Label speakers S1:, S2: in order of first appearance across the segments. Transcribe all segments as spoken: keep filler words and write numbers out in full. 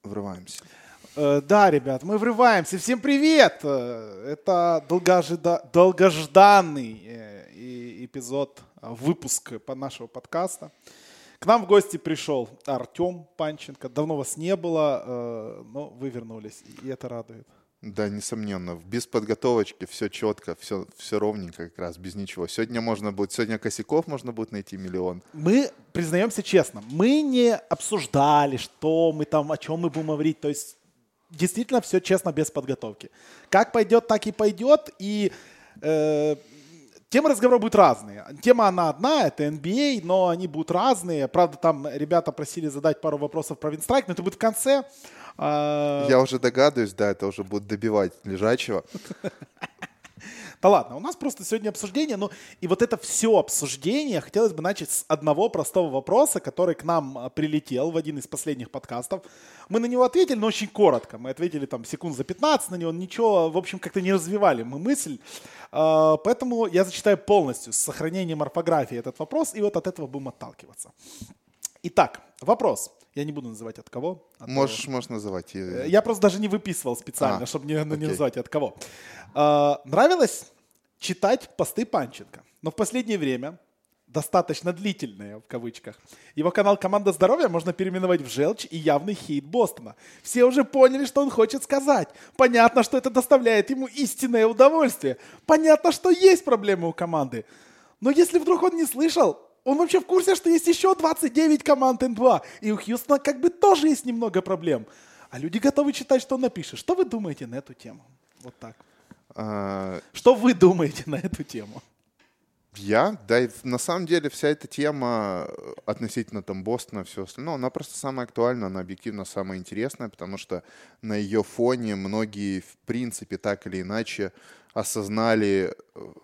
S1: Врываемся.
S2: Э, да, ребят, мы врываемся. Всем привет! Э, Это долгожида- долгожданный э, и- эпизод, э, выпуск по нашего подкаста. К нам в гости пришел Артем Панченко. Давно вас не было, э, но вы вернулись, и это радует.
S1: Да, несомненно. Без подготовочки все четко, все, все ровненько как раз, без ничего. Сегодня можно будет, сегодня косяков можно будет найти миллион.
S2: Мы признаемся честно, мы не обсуждали, что мы там, о чем мы будем говорить. То есть действительно все честно, без подготовки. Как пойдет, так и пойдет. И э, темы разговора будут разные. Тема она одна, это эн би эй, но они будут разные. Правда, там ребята просили задать пару вопросов про Винстрайк, но это будет в конце. А,
S1: Я уже догадываюсь, да, это уже будет добивать лежачего.
S2: Да ладно, у нас просто сегодня обсуждение, ну и вот это все обсуждение хотелось бы начать с одного простого вопроса, который к нам а, прилетел в один из последних подкастов. Мы на него ответили, но очень коротко. Мы ответили там секунд за пятнадцать на него, ничего, в общем, как-то не развивали мы мысль. А, Поэтому я зачитаю полностью с сохранением орфографии этот вопрос, и вот от этого будем отталкиваться. Итак, вопрос. Я не буду называть от кого. От
S1: Можешь,
S2: того.
S1: можешь называть.
S2: Э, Я просто даже не выписывал специально,
S1: А,
S2: чтобы не, ну, не
S1: окей.
S2: называть от кого. А, нравилось читать посты Панченко, но в последнее время, достаточно длительное в кавычках, его канал «Команда здоровья» можно переименовать в желчь и явный хейт Бостона. Все уже поняли, что он хочет сказать. Понятно, что это доставляет ему истинное удовольствие. Понятно, что есть проблемы у команды. Но если вдруг он не слышал, он вообще в курсе, что есть еще двадцать девять команд эн два, и у Хьюстона как бы тоже есть немного проблем. А люди готовы читать, что он напишет. Что вы думаете на эту тему? Вот так.
S1: А,
S2: Что вы думаете на эту тему?
S1: Я, да, и на самом деле вся эта тема относительно там Бостона, все остальное, она просто самая актуальная, она объективно самая интересная, потому что на ее фоне многие, в принципе, так или иначе осознали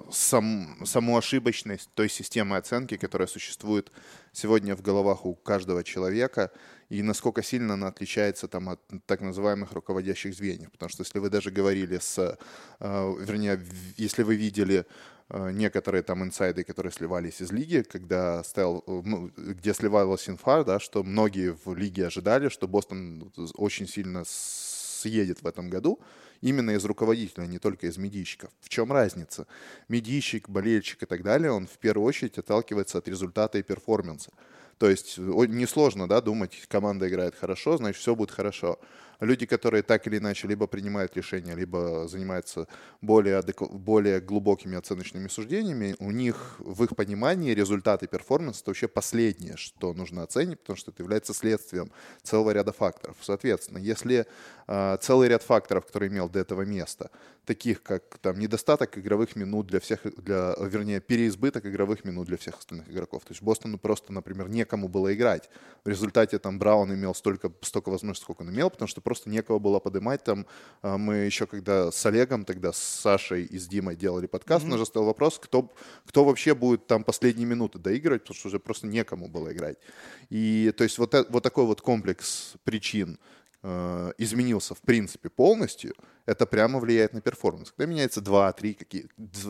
S1: сам, саму ошибочность той системы оценки, которая существует сегодня в головах у каждого человека, и насколько сильно она отличается там, от так называемых руководящих звеньев. Потому что если вы даже говорили с, э, вернее, если вы видели некоторые там инсайды, которые сливались из лиги, когда стоял, ну, где сливалась инфа, да, что многие в лиге ожидали, что Бостон очень сильно съедет в этом году именно из руководителя, не только из медийщиков. В чем разница? Медийщик, болельщик и так далее, он в первую очередь отталкивается от результата и перформанса. То есть несложно, да, думать, команда играет хорошо, значит, все будет хорошо. Люди, которые так или иначе либо принимают решения, либо занимаются более, адеку... более глубокими оценочными суждениями, у них в их понимании результаты перформанса — это вообще последнее, что нужно оценить, потому что это является следствием целого ряда факторов. Соответственно, если э, целый ряд факторов, которые имел до этого места, таких как там, недостаток игровых минут для всех, для, вернее, переизбыток игровых минут для всех остальных игроков. То есть Бостону просто, например, некому было играть. В результате там Браун имел столько, столько возможностей, сколько он имел, потому что просто некого было поднимать. Там мы еще когда с Олегом, тогда с Сашей и с Димой делали подкаст, mm-hmm. у нас же стоял вопрос, кто, кто вообще будет там последние минуты доигрывать, потому что уже просто некому было играть. И то есть вот, вот такой вот комплекс причин э, изменился в принципе полностью. Это прямо влияет на перформанс. Когда меняется два-три какие,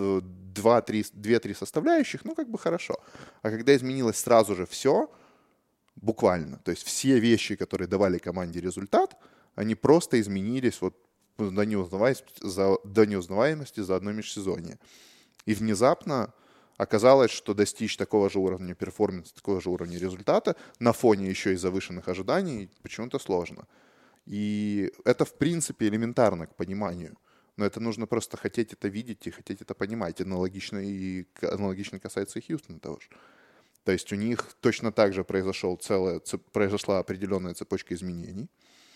S1: два-три, две-три составляющих, ну как бы хорошо. А когда изменилось сразу же все, буквально, то есть все вещи, которые давали команде результат, они просто изменились вот до неузнаваемости за, до неузнаваемости за одно межсезонье. И внезапно оказалось, что достичь такого же уровня перформанса, такого же уровня результата на фоне еще и завышенных ожиданий почему-то сложно. И это, в принципе, элементарно к пониманию. Но это нужно просто хотеть это видеть и хотеть это понимать. Аналогично, и, аналогично касается и Хьюстона того же. То есть у них точно так же произошел целая, произошла определенная цепочка изменений.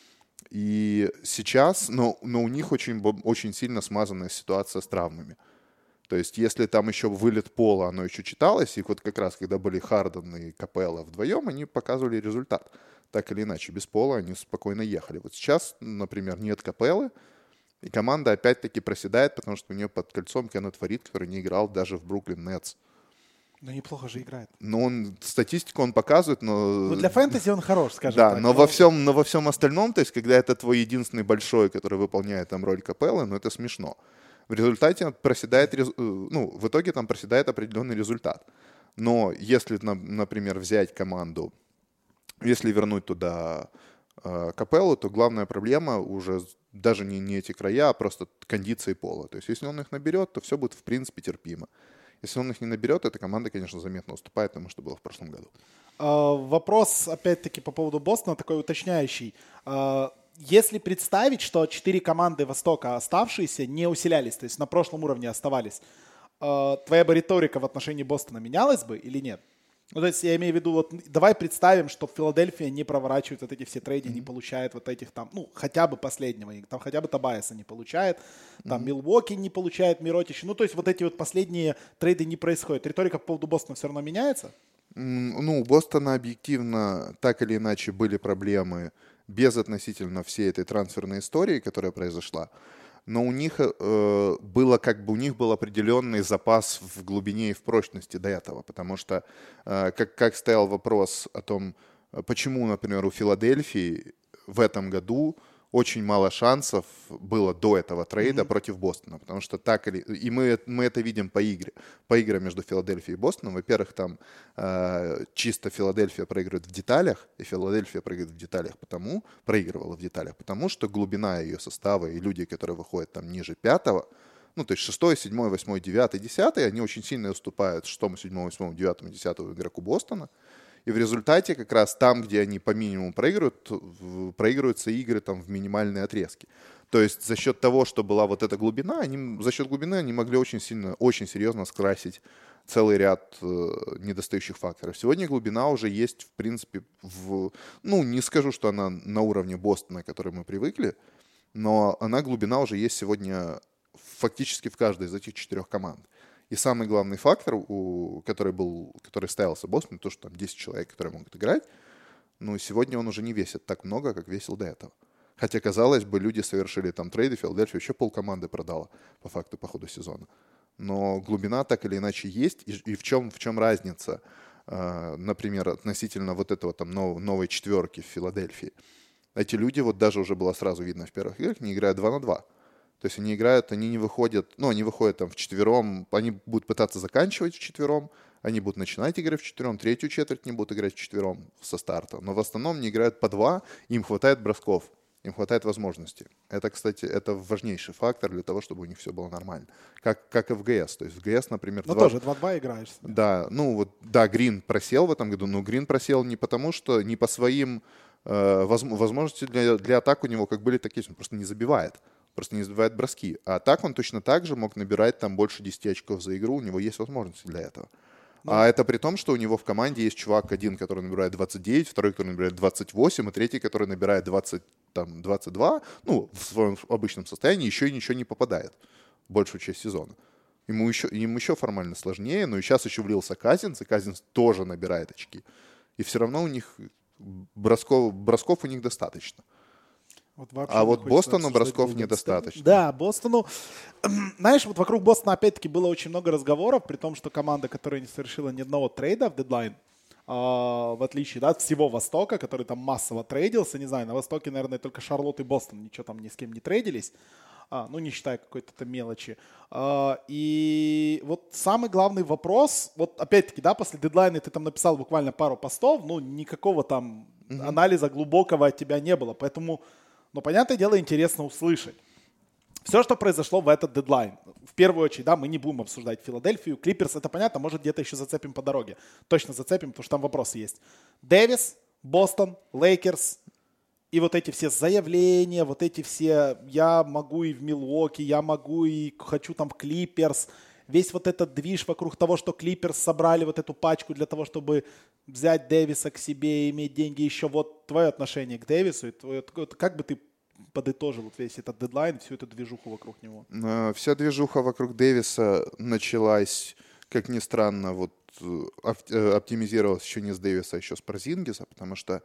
S1: И сейчас, но, но у них очень, очень сильно смазанная ситуация с травмами. То есть если там еще вылет Пола, оно еще читалось, и вот как раз когда были Харден и Капелла вдвоем, они показывали результат. Так или иначе, без Пола они спокойно ехали. Вот сейчас, например, нет Капеллы, и команда опять-таки проседает, потому что у нее под кольцом Кеннет Фарид, который не играл даже в Бруклин Нетс.
S2: Ну, неплохо же играет.
S1: Ну, он, статистику он показывает, но...
S2: Ну, для фэнтези он хорош, скажем
S1: да,
S2: так.
S1: но, но... Во всем, но во всем остальном, то есть, когда это твой единственный большой, который выполняет там роль Капеллы, ну, это смешно. В результате проседает, ну, в итоге там проседает определенный результат. Но если, например, взять команду, если вернуть туда э, Капеллу, то главная проблема уже даже не, не эти края, а просто кондиции пола. То есть если он их наберет, то все будет в принципе терпимо. Если он их не наберет, эта команда, конечно, заметно уступает тому, что было в прошлом году.
S2: А, вопрос, опять-таки, по поводу Бостона, такой уточняющий. А, если представить, что четыре команды Востока оставшиеся не усилялись, то есть на прошлом уровне оставались, а, твоя бы риторика в отношении Бостона менялась бы или нет? Ну, то есть я имею в виду, вот давай представим, что Филадельфия не проворачивает вот эти все трейды, mm-hmm. не получает вот этих там, ну, хотя бы последнего, там хотя бы Тобайаса не получает, там Милуоки mm-hmm. не получает, Миротич. Ну, то есть вот эти вот последние трейды не происходят. Риторика по поводу Бостона все равно меняется?
S1: Ну, у Бостона объективно так или иначе были проблемы без относительно всей этой трансферной истории, которая произошла. Но у них э, было как бы у них был определенный запас в глубине и в прочности до этого, потому что э, как, как стоял вопрос о том, почему, например, у Филадельфии в этом году очень мало шансов было до этого трейда mm-hmm. против Бостона, потому что так или... И мы, мы это видим по игре. По игре между Филадельфией и Бостоном. Во-первых, там э, чисто Филадельфия проигрывает в деталях, и Филадельфия проигрывает в деталях потому, проигрывала в деталях, потому что глубина ее состава и люди, которые выходят там ниже пятого, ну, то есть шестой, седьмой, восьмой, девятый, десятый, они очень сильно уступают шестому, седьмому, восьмому, девятому, десятому игроку Бостона. И в результате как раз там, где они по минимуму проигрывают, проигрываются игры там в минимальные отрезки. То есть за счет того, что была вот эта глубина, они, за счет глубины они могли очень сильно, очень серьезно скрасить целый ряд э, недостающих факторов. Сегодня глубина уже есть, в принципе, в, ну, не скажу, что она на уровне Бостона, к которой мы привыкли, но она, глубина уже есть сегодня фактически в каждой из этих четырех команд. И самый главный фактор, у, который, был, который ставился Бостон, то, что там десять человек, которые могут играть, ну, сегодня он уже не весит так много, как весил до этого. Хотя, казалось бы, люди совершили там трейды, Филадельфия еще полкоманды продала по факту по ходу сезона. Но глубина так или иначе есть. И, и в, чем, в чем разница, э, например, относительно вот этого там нов, новой четверки в Филадельфии? Эти люди, вот даже уже было сразу видно в первых играх, не играют два на два. То есть они играют, они не выходят, ну, они выходят там вчетвером, они будут пытаться заканчивать вчетвером, они будут начинать играть вчетвером, третью четверть не будут играть вчетвером со старта. Но в основном не играют по два, им хватает бросков, им хватает возможностей. Это, кстати, это важнейший фактор для того, чтобы у них все было нормально. Как, как и в ГС. То есть в ГС, например...
S2: Ну, тоже два-два играешь.
S1: Да, ну вот, да, Грин просел в этом году, но Грин просел не потому, что не по своим э, возможностям для, для атак у него как были, так есть, он просто не забивает. Просто не забивает броски. А так он точно так же мог набирать там больше десяти очков за игру. У него есть возможности для этого. Ну, а это при том, что у него в команде есть чувак один, который набирает двадцать девять, второй, который набирает двадцать восемь, и третий, который набирает двадцать, там, двадцать два, ну, в своем обычном состоянии, еще и ничего не попадает большую часть сезона. Ему еще, ему еще формально сложнее, но и сейчас еще влился Казинс, и Казинс тоже набирает очки. И все равно у них бросков, бросков у них достаточно.
S2: Вот
S1: а вот Бостону бросков недостаточно.
S2: Да, Бостону... Знаешь, вот вокруг Бостона опять-таки было очень много разговоров, при том, что команда, которая не совершила ни одного трейда в дедлайн, а, в отличие да, от всего Востока, который там массово трейдился, не знаю, на Востоке, наверное, только Шарлотт и Бостон ничего там ни с кем не трейдились, а, ну, не считая какой-то там мелочи. А, и вот самый главный вопрос, вот опять-таки, да, после дедлайна ты там написал буквально пару постов, ну, никакого там mm-hmm. анализа глубокого от тебя не было, поэтому... Но, понятное дело, интересно услышать. Все, что произошло в этот дедлайн. В первую очередь, да, мы не будем обсуждать Филадельфию. Клиперс, это понятно, может, где-то еще зацепим по дороге. Точно зацепим, потому что там вопросы есть. Дэвис, Бостон, Лейкерс и вот эти все заявления, вот эти все «я могу и в Милуоки», «я могу и хочу там в Клиперс». Весь вот этот движ вокруг того, что Клиперс собрали вот эту пачку для того, чтобы взять Дэвиса к себе и иметь деньги. Еще вот твое отношение к Дэвису. И твое, как бы ты подытожил вот весь этот дедлайн, всю эту движуху вокруг него?
S1: Вся движуха вокруг Дэвиса началась, как ни странно, вот оптимизировалась еще не с Дэвиса, а еще с Порзингиса, потому что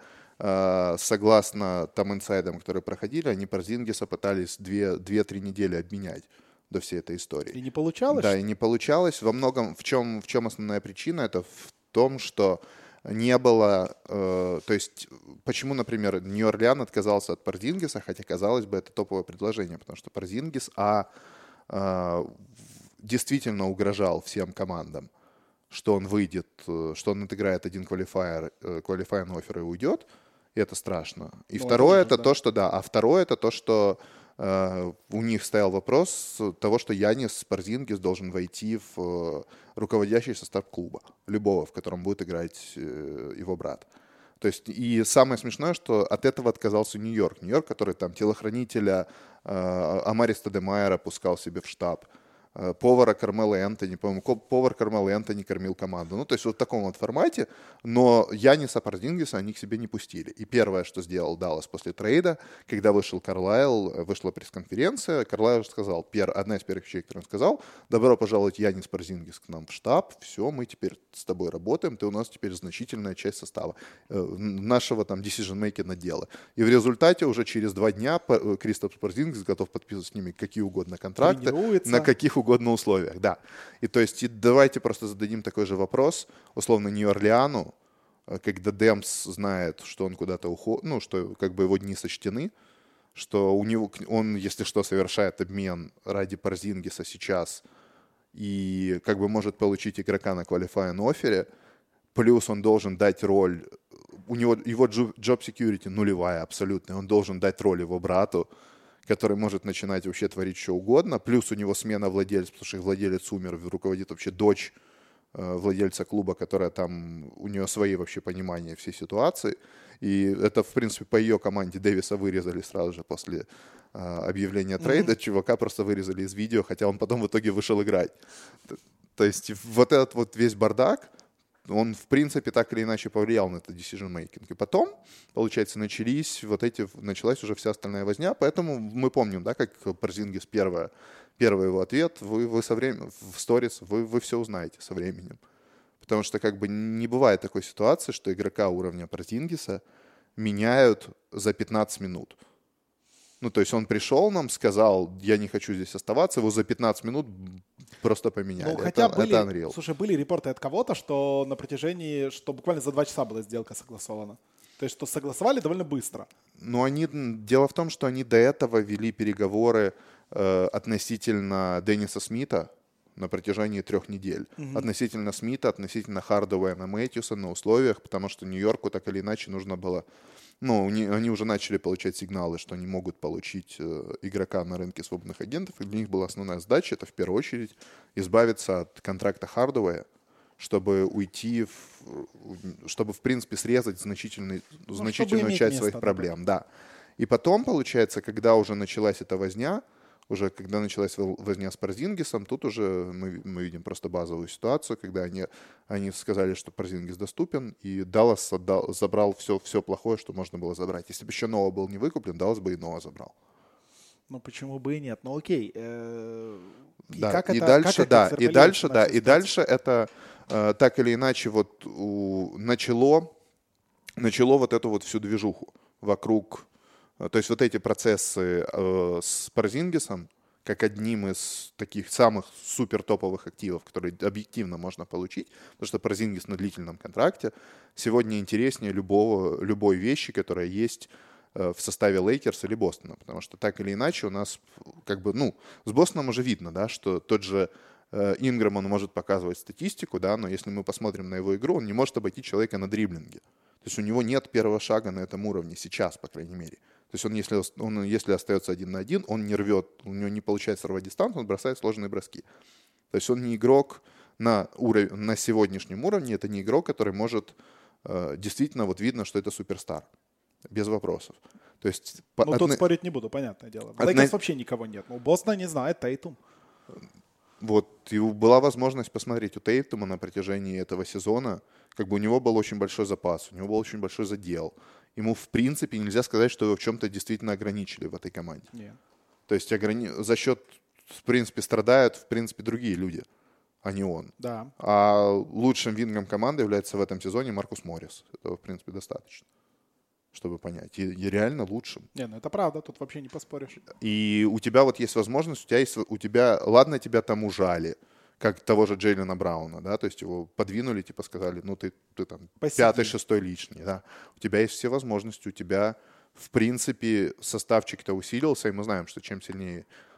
S1: согласно там инсайдам, которые проходили, они Порзингиса пытались две-три недели обменять до всей этой истории.
S2: И не получалось?
S1: Да, и не получалось. Во многом, в чем, в чем основная причина? Это в том, что не было, э, то есть, почему, например, Нью-Орлеан отказался от Порзингиса, хотя, казалось бы, это топовое предложение, потому что Порзингис, а, э, действительно угрожал всем командам, что он выйдет, что он отыграет один квалифайер, квалифайер оффер и уйдет, и это страшно. И
S2: ну,
S1: второе это,
S2: это,
S1: это
S2: да.
S1: то, что да, а второе это то, что э, у них стоял вопрос того, что Янис Порзингис должен войти в э, руководящий состав клуба, любого, в котором будет играть э, его брат. То есть, и самое смешное, что от этого отказался Нью-Йорк. Нью-Йорк, который там телохранителя э, Амариста де Майера пускал себе в штаб, э, повара Кармела Энтони, по-моему, повар Кармела Энтони кормил команду. Ну, то есть вот в таком вот формате, но Яниса Порзингиса они к себе не пустили. И первое, что сделал Даллас после трейда, когда вышел Карлайл, вышла пресс-конференция, Карлайл сказал, пер, одна из первых вещей, которую он сказал: добро пожаловать, Янис Порзингис, к нам в штаб, все, мы теперь с тобой работаем, ты у нас теперь значительная часть состава э, нашего там decision-making отдела. И в результате уже через два дня Кристоф Порзингис готов подписывать с ними какие угодно контракты, на каких угодно условиях, да. И то есть и давайте просто зададим такой же вопрос, условно, Нью-Орлеану, когда Демс знает, что он куда-то уходит, ну, что как бы его дни сочтены, что у него, он, если что, совершает обмен ради Порзингиса сейчас и как бы может получить игрока на qualifying оффере, плюс он должен дать роль, у него его job security нулевая абсолютно, он должен дать роль его брату, который может начинать вообще творить что угодно, плюс у него смена владельца, потому что владелец умер, руководит вообще дочь владельца клуба, которая там, у нее свои вообще понимания всей ситуации. И это, в принципе, по ее команде Дэвиса вырезали сразу же после э, объявления трейда. Mm-hmm. Чувака просто вырезали из видео, хотя он потом в итоге вышел играть. То есть вот этот вот весь бардак, он, в принципе, так или иначе повлиял на этот decision-making. И потом, получается, начались вот эти, началась уже вся остальная возня, поэтому мы помним, да, как Порзингис первое, первый его ответ, вы, вы со временем, в сторис, вы, вы все узнаете со временем. Потому что как бы не бывает такой ситуации, что игрока уровня Порзингиса меняют за пятнадцать минут. Ну, то есть он пришел нам, сказал, я не хочу здесь оставаться, его за пятнадцать минут просто поменяли.
S2: Ну, хотя
S1: это,
S2: были,
S1: это Unreal.
S2: Слушай, были репорты от кого-то, что на протяжении, что буквально за два часа была сделка согласована. То есть, что согласовали довольно быстро.
S1: Ну, они, дело в том, что они до этого вели переговоры э, относительно Денниса Смита на протяжении трех недель. Mm-hmm. Относительно Смита, относительно Хардуэя, Мэтьюса на условиях, потому что Нью-Йорку так или иначе нужно было... Ну, они уже начали получать сигналы, что они могут получить э, игрока на рынке свободных агентов, и для них была основная задача, это в первую очередь избавиться от контракта Хардуэя, чтобы уйти, в, чтобы, в принципе, срезать значительный, ну, значительную часть место, своих проблем. Да. И потом, получается, когда уже началась эта возня, уже когда началась возня с Порзингисом, тут уже мы, мы видим просто базовую ситуацию, когда они, они сказали, что Порзингис доступен, и Даллас отдал, забрал все, все плохое, что можно было забрать. Если бы еще Ноа был не выкуплен, Даллас бы и Ноа забрал.
S2: Ну почему бы и нет? Ну окей. И
S1: да,
S2: как
S1: и
S2: это,
S1: дальше,
S2: как
S1: да,
S2: это
S1: и дальше, да,
S2: ситуацию?
S1: и дальше это э, так или иначе вот у, начало, начало вот эту вот всю движуху вокруг. То есть вот эти процессы э, с Порзингисом, как одним из таких самых супер топовых активов, которые объективно можно получить, потому что Порзингис на длительном контракте сегодня интереснее любого, любой вещи, которая есть э, в составе Лейкерс или Бостона, потому что так или иначе у нас как бы, ну, с Бостоном уже видно, да, что тот же э, Инграм, он может показывать статистику, да, но если мы посмотрим на его игру, он не может обойти человека на дриблинге. То есть у него нет первого шага на этом уровне сейчас, по крайней мере. То есть он если, он, если остается один на один, он не рвет, у него не получается рвать дистанцию, он бросает сложные броски. То есть он не игрок на, уров... на сегодняшнем уровне, это не игрок, который может... Э, действительно, вот видно, что это суперстар. Без вопросов. То есть,
S2: ну, по... тут спорить не буду, понятное дело. В Лейкерс вообще никого нет. Ну, Бостона не знает, Тейтум.
S1: Вот, и была возможность посмотреть у Тейтума на протяжении этого сезона, как бы у него был очень большой запас, у него был очень большой задел. Ему, в принципе, нельзя сказать, что его в чем-то действительно ограничили в этой команде.
S2: Yeah.
S1: То есть ограни... за счет, в принципе, страдают, в принципе, другие люди, а не он.
S2: Да.
S1: А лучшим вингом команды является в этом сезоне Маркус Моррис. Этого, в принципе, достаточно, чтобы понять. И, и реально лучшим.
S2: Не, ну это правда, тут вообще не поспоришь.
S1: И у тебя вот есть возможность, у тебя есть, у тебя, ладно, тебя там ужали, как того же Джейлена Брауна, да, то есть его подвинули, типа сказали, ну ты, ты там Посиди. пятый, шестой лишний, да. У тебя есть все возможности, у тебя, в принципе, составчик-то усилился, и мы знаем, что чем сильнее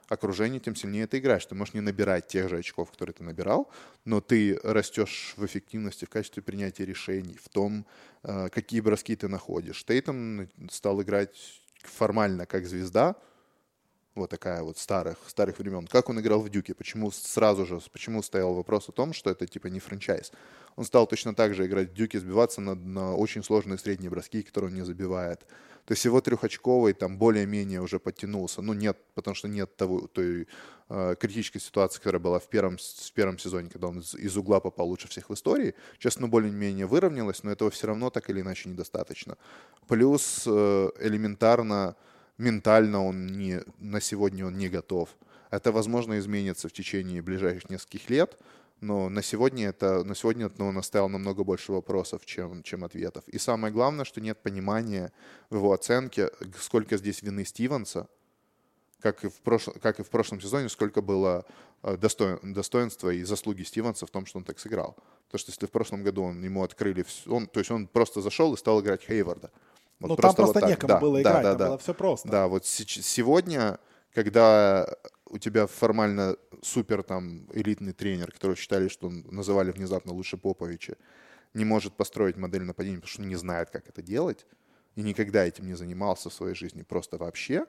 S1: окружение, тем сильнее ты играешь. Ты можешь не набирать тех же очков, которые ты набирал, но ты растешь в эффективности, в качестве принятия решений, в том, какие броски ты находишь. Тейтум стал играть формально как звезда, вот такая вот старых, старых времен. Как он играл в Дюке? Почему сразу же, почему стоял вопрос о том, что это типа не франчайз? Он стал точно так же играть в Дюке, сбиваться на, на очень сложные средние броски, которые он не забивает. То есть его трехочковый там более-менее уже подтянулся. Ну нет, потому что нет того, той э, критической ситуации, которая была в первом, в первом сезоне, когда он из, из угла попал лучше всех в истории. Сейчас оно более-менее выровнялось, но этого все равно так или иначе недостаточно. Плюс э, элементарно ментально он не, на сегодня он не готов. Это, возможно, изменится в течение ближайших нескольких лет, но на сегодня, это, на сегодня ну, он оставил намного больше вопросов, чем, чем ответов. И самое главное, что нет понимания в его оценке, сколько здесь вины Стивенса, как и в, прош... как и в прошлом сезоне, сколько было достоин... достоинства и заслуги Стивенса в том, что он так сыграл. Потому что если в прошлом году он, ему открыли... Он, то есть он просто зашел и стал играть Хейварда. Вот
S2: ну,
S1: просто
S2: там просто
S1: вот
S2: некому
S1: да,
S2: было
S1: да,
S2: играть,
S1: да,
S2: там
S1: да.
S2: было все просто.
S1: Да, вот сегодня, когда у тебя формально супер там элитный тренер, которого считали, что он, называли внезапно лучше Поповича, не может построить модель нападения, потому что не знает, как это делать, и никогда этим не занимался в своей жизни просто вообще.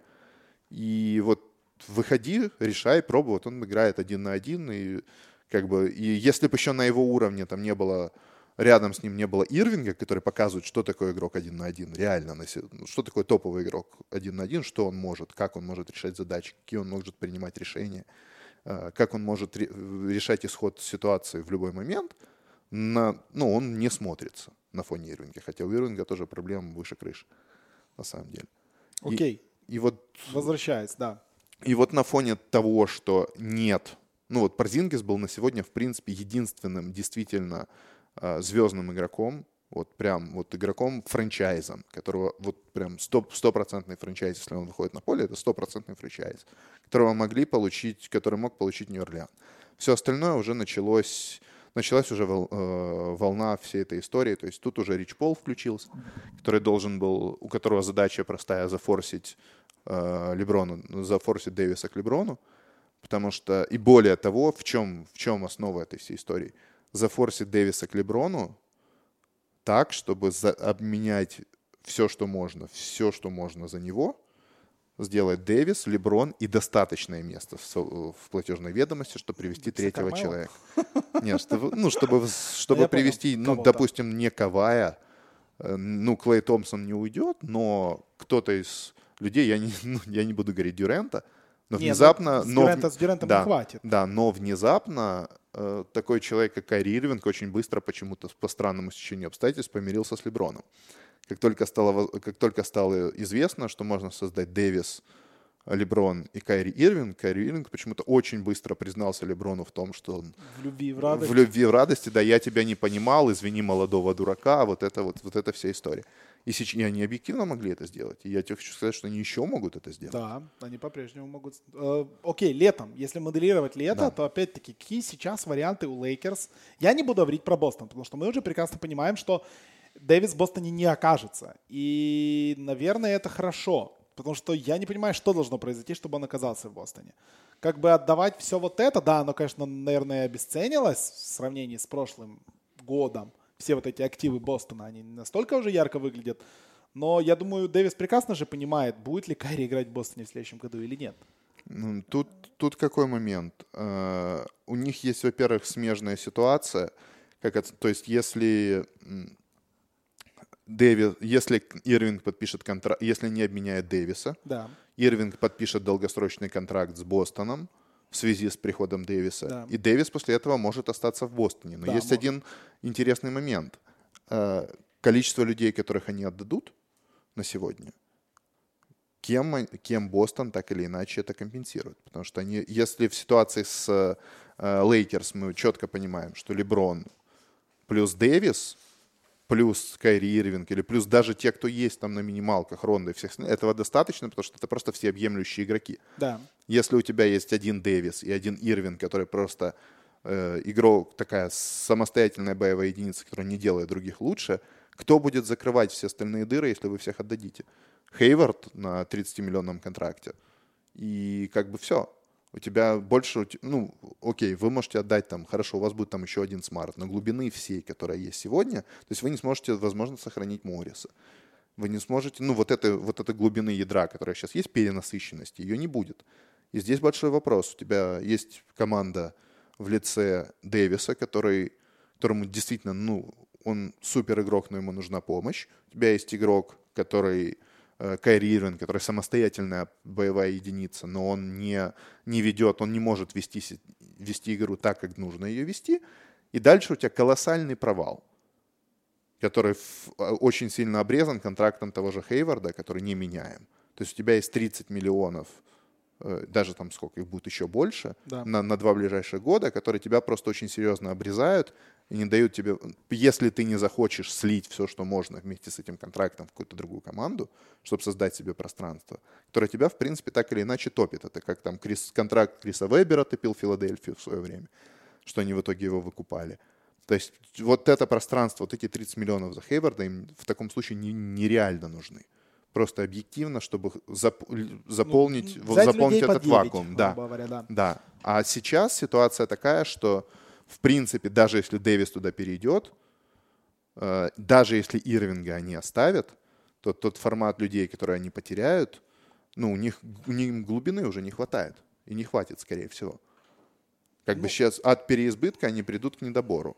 S1: И вот выходи, решай, пробуй. Вот он играет один на один, и как бы, и если бы еще на его уровне там не было, рядом с ним не было Ирвинга, который показывает, что такое игрок один на один, реально, что такое топовый игрок один на один, что он может, как он может решать задачи, какие он может принимать решения, как он может решать исход ситуации в любой момент, на, ну, он не смотрится на фоне Ирвинга, хотя у Ирвинга тоже проблема выше крыши, на самом деле.
S2: Окей.
S1: И, и вот,
S2: возвращаясь, да.
S1: И вот на фоне того, что нет, ну вот Порзингис был на сегодня, в принципе, единственным действительно звездным игроком, вот прям вот игроком франчайзом, которого вот прям стопроцентный франчайз, если он выходит на поле, это стопроцентный франчайз, которого могли получить, который мог получить Нью-Орлеан. Все остальное уже началось, началась уже вол, э, волна всей этой истории, то есть тут уже Рич Пол включился, который должен был, у которого задача простая зафорсить э, Леброну, зафорсить Дэвиса к Леброну, потому что, и более того, в чем, в чем основа этой всей истории? Зафорсить Дэвиса к Леброну так, чтобы за, обменять все, что можно, все, что можно за него, сделать Дэвис, Леброн и достаточное место в, в платежной ведомости, чтобы привести третьего человека. Нет, чтобы, ну, чтобы, чтобы привести, ну, допустим, не Кавая, ну, Клей Томпсон не уйдет, но кто-то из людей, я не, ну, я не буду говорить Дюрента, но
S2: Нет,
S1: внезапно...
S2: С,
S1: но,
S2: Дюрента, с Дюрентом
S1: да,
S2: не хватит.
S1: Да, но внезапно э, такой человек, как Кайри Ирвинг, очень быстро почему-то по странному стечению обстоятельств помирился с Леброном. Как только стало, как только стало известно, что можно создать Дэвис, Леброн и Кайри Ирвинг, Кайри Ирвинг почему-то очень быстро признался Леброну в том, что он...
S2: В любви и в радости.
S1: В любви и в радости, да, я тебя не понимал, извини молодого дурака, вот это вот, вот эта вся история. И сейчас и они объективно могли это сделать. И я тебе хочу сказать, что они еще могут это сделать.
S2: Да, они по-прежнему могут. Э, окей, летом. Если моделировать лето, да. то опять-таки какие сейчас варианты у Лейкерс? Я не буду говорить про Бостон, потому что мы уже прекрасно понимаем, что Дэвис в Бостоне не окажется. И, наверное, это хорошо. Потому что я не понимаю, что должно произойти, чтобы он оказался в Бостоне. Как бы отдавать все вот это, да, оно, конечно, наверное, обесценилось в сравнении с прошлым годом. Все вот эти активы Бостона, они настолько уже ярко выглядят. Но я думаю, Дэвис прекрасно же понимает, будет ли Кайри играть в Бостоне в следующем году или нет.
S1: Тут, тут какой момент? Uh, у них есть, во-первых, смежная ситуация. Как это, то есть если... Дэвис, если Ирвинг подпишет контракт, если не обменяет Дэвиса,
S2: да.
S1: Ирвинг подпишет долгосрочный контракт с Бостоном в связи с приходом Дэвиса,
S2: да.
S1: и Дэвис после этого может остаться в Бостоне. Но
S2: да,
S1: есть
S2: может.
S1: один интересный момент. Количество людей, которых они отдадут на сегодня, кем, кем Бостон так или иначе это компенсирует. Потому что они, если в ситуации с Лейкерс мы четко понимаем, что Леброн плюс Дэвис плюс Кайри Ирвинг, или плюс даже те, кто есть там на минималках, Ронда и всех остальных, этого достаточно, потому что это просто всеобъемлющие игроки.
S2: Да.
S1: Если у тебя есть один Дэвис и один Ирвинг, который просто э, игрок, такая самостоятельная боевая единица, которая не делает других лучше, кто будет закрывать все остальные дыры, если вы всех отдадите? Хейвард на тридцатимиллионном контракте. И как бы все. У тебя больше, ну, окей, вы можете отдать там, хорошо, у вас будет там еще один смарт, но глубины всей, которая есть сегодня, то есть вы не сможете, возможно, сохранить Морриса. Вы не сможете, ну, вот, это, вот этой глубины ядра, которая сейчас есть, перенасыщенности, ее не будет. И здесь большой вопрос. У тебя есть команда в лице Дэвиса, который, которому действительно, ну, он супер игрок, но ему нужна помощь. У тебя есть игрок, который Кайри Ирвинг, который самостоятельная боевая единица, но он не, не ведет, он не может вести, вести игру так, как нужно ее вести. И дальше у тебя колоссальный провал, который в, очень сильно обрезан контрактом того же Хейварда, который не меняем. То есть у тебя есть тридцать миллионов, даже там сколько их будет еще больше, да. на, на два ближайших года, которые тебя просто очень серьезно обрезают и не дают тебе, если ты не захочешь слить все, что можно вместе с этим контрактом в какую-то другую команду, чтобы создать себе пространство, которое тебя, в принципе, так или иначе топит. Это как там Крис, контракт Криса Вебера топил Филадельфию в свое время, что они в итоге его выкупали. То есть вот это пространство, вот эти тридцать миллионов за Хейварда им в таком случае не, нереально нужны. Просто объективно, чтобы зап, заполнить, ну, заполнить этот вакуум. Да.
S2: Говоря, да.
S1: Да. А сейчас ситуация такая, что в принципе, даже если Дэвис туда перейдет, э, даже если Ирвинга они оставят, то тот формат людей, которые они потеряют, ну, у них, у них глубины уже не хватает. И не хватит, скорее всего. Как ну, бы сейчас от переизбытка они придут к недобору.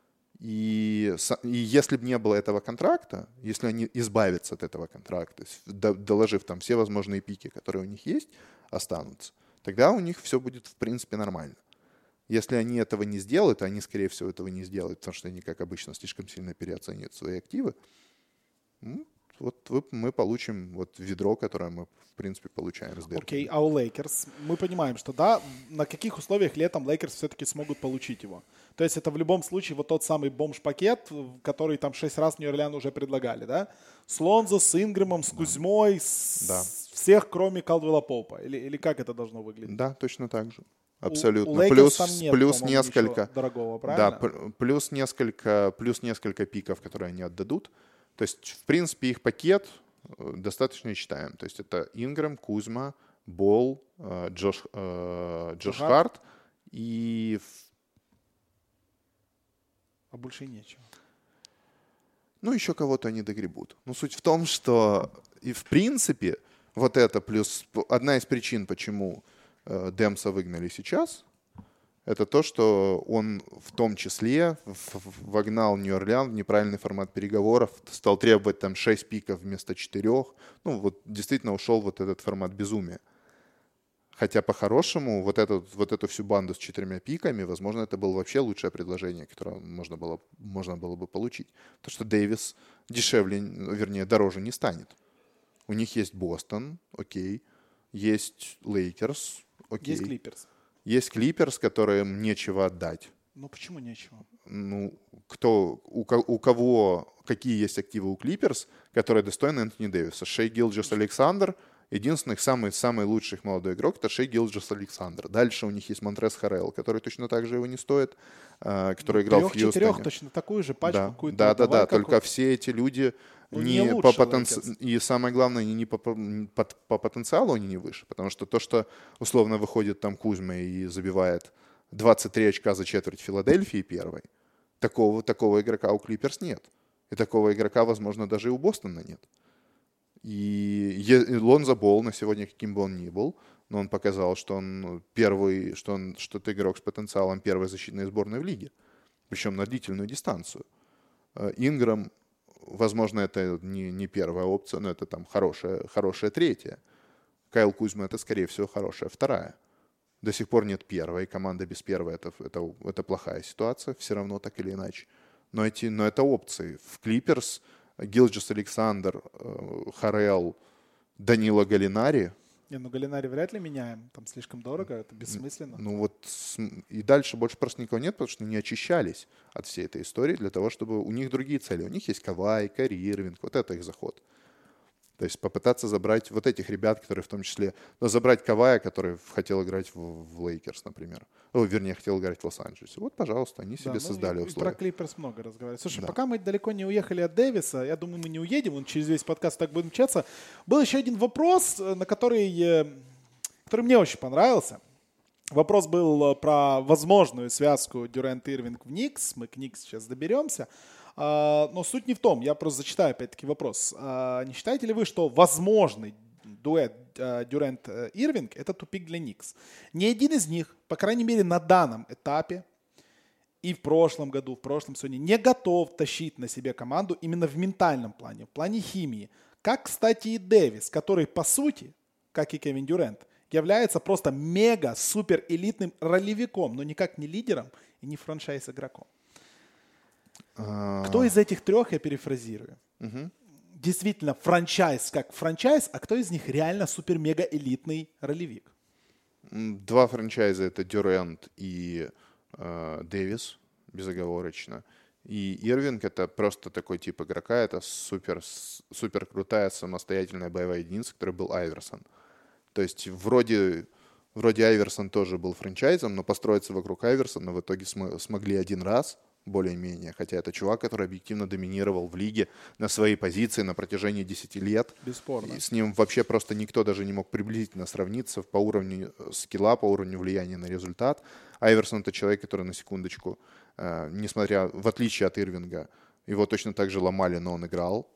S1: И, и если бы не было этого контракта, если они избавятся от этого контракта, доложив там все возможные пики, которые у них есть, останутся, тогда у них все будет в принципе нормально. Если они этого не сделают, а они, скорее всего, этого не сделают, потому что они, как обычно, слишком сильно переоценивают свои активы, ну, вот мы получим вот ведро, которое мы, в принципе, получаем с Дерби.
S2: Окей, okay, а у Лейкерс мы понимаем, что да, на каких условиях летом Лейкерс все-таки смогут получить его. То есть это в любом случае вот тот самый бомж-пакет, который там шесть раз Нью-Орлеану уже предлагали, да? С Лонзо, с Ингрэмом, с Кузьмой, с
S1: да.
S2: всех, кроме Калдвелла Попа. Или, или как это должно выглядеть?
S1: Да, точно так же. Абсолютно.
S2: У, у плюс, там нет,
S1: плюс несколько
S2: дорогого, правильно?
S1: Да, плюс несколько, плюс несколько пиков, которые они отдадут. То есть, в принципе, их пакет достаточно читаем. То есть это Ингрэм, Кузьма, Болл, Джош, Джош Харт и...
S2: А больше и нечего.
S1: Ну, еще кого-то они догребут. Но суть в том, что и в принципе вот это плюс... Одна из причин, почему Демса выгнали сейчас, это то, что он в том числе вогнал Нью-Орлеан в неправильный формат переговоров, стал требовать там шесть пиков вместо четырех. Ну, вот действительно ушел вот этот формат безумия. Хотя по-хорошему вот эту, вот эту всю банду с четырьмя пиками, возможно, это было вообще лучшее предложение, которое можно было, можно было бы получить. Потому что Дэвис дешевле, вернее, дороже не станет. У них есть Бостон, окей, есть Лейкерс, окей.
S2: Есть Клиперс.
S1: Есть Клиперс, которым нечего отдать.
S2: Ну почему нечего?
S1: Ну, кто, у, у кого, какие есть активы у Клиперс, которые достойны Энтони Дэвиса? Шей Гилджес-Александр. Единственный, самый, самый лучший их молодой игрок — это Шей Гилджес-Александр. Дальше у них есть Монтрез Харрелл, который точно так же его не стоит, который ну, играл в Хьюстоне.
S2: Трех-четырех точно такую же пачку
S1: да,
S2: какую-то.
S1: Да, да, да, только все эти люди...
S2: Ну,
S1: не
S2: не
S1: по потенци... И самое главное, они не по, по, по потенциалу они не выше. Потому что то, что условно выходит там Кузьма и забивает двадцать три очка за четверть Филадельфии первой, такого, такого игрока у Клиперс нет. И такого игрока, возможно, даже и у Бостона нет. И Лонзо Болл на сегодня, каким бы он ни был, но он показал, что он первый, что он что это игрок с потенциалом первой защитной сборной в лиге. Причем на длительную дистанцию. Ингрэм, возможно, это не, не первая опция, но это там хорошая, хорошая третья. Кайл Кузьма — это, скорее всего, хорошая вторая. До сих пор нет первой. Команда без первой это, — это, это плохая ситуация, все равно так или иначе. Но, эти, но это опции. В Клиперс Гилджес-Александр, Харрелл, Данило Галлинари.
S2: Не, ну Галлинари вряд ли меняем. Там слишком дорого, это бессмысленно.
S1: Ну вот и дальше больше просто никого нет, потому что не очищались от всей этой истории для того, чтобы... У них другие цели. У них есть Кавай, Кайри Ирвинг. Вот это их заход. То есть попытаться забрать вот этих ребят, которые в том числе... Ну, забрать Кавая, который хотел играть в, в Лейкерс, например. О, вернее, хотел играть в Лос-Анджелесе. Вот, пожалуйста, они себе да, создали
S2: ну,
S1: условия.
S2: Про Клиперс много разговаривать. Слушай,
S1: да.
S2: пока мы далеко не уехали от Дэвиса, я думаю, мы не уедем, он через весь подкаст так будет мчаться. Был еще один вопрос, на который, который мне очень понравился. Вопрос был про возможную связку Дюрант-Ирвинг в Никс. Мы к Никс сейчас доберемся. Но суть не в том. Я просто зачитаю опять-таки вопрос. Не считаете ли вы, что возможный дуэт Дюрант-Ирвинг — это тупик для Никс? Ни один из них, по крайней мере на данном этапе, и в прошлом году, в прошлом сезоне, не готов тащить на себе команду именно в ментальном плане, в плане химии. Как, кстати, и Дэвис, который, по сути, как и Кевин Дюрант, является просто мега-супер элитным ролевиком, но никак не лидером и не франчайз-игроком. Кто из этих трех, я перефразирую,
S1: угу.
S2: действительно франчайз как франчайз, а кто из них реально супер-мега-элитный ролевик?
S1: Два франчайза — это Дюрант и э, Дэвис, безоговорочно. И Ирвинг — это просто такой тип игрока, это супер, супер крутая самостоятельная боевая единица, который был Айверсон. То есть вроде, вроде Айверсон тоже был франчайзом, но построиться вокруг Айверсона в итоге см- смогли один раз, более-менее. Хотя это чувак, который объективно доминировал в лиге на своей позиции на протяжении десяти лет.
S2: Бесспорно.
S1: И с ним вообще просто никто даже не мог приблизительно сравниться по уровню скилла, по уровню влияния на результат. Айверсон — это человек, который, на секундочку, э, несмотря, в отличие от Ирвинга, его точно так же ломали, но он играл.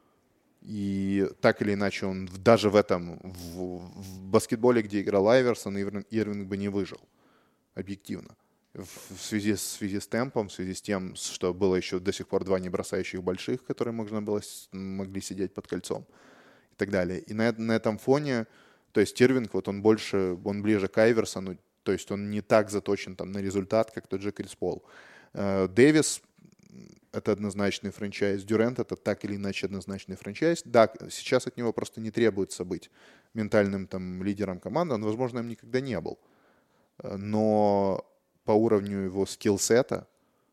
S1: И так или иначе он даже в этом, в, в баскетболе, где играл Айверсон, Ирвинг, Ирвинг бы не выжил. Объективно. В связи, в связи с темпом, в связи с тем, что было еще до сих пор два не бросающих больших, которые можно было, могли сидеть под кольцом и так далее. И на, на этом фоне, то есть Ирвинг, вот он больше, он ближе к Айверсону, то есть он не так заточен там на результат, как тот же Крис Пол. Дэвис — это однозначный франчайз. Дюрант — это так или иначе однозначный франчайз. Да, сейчас от него просто не требуется быть ментальным там лидером команды, он, возможно, им никогда не был. Но по уровню его скиллсета,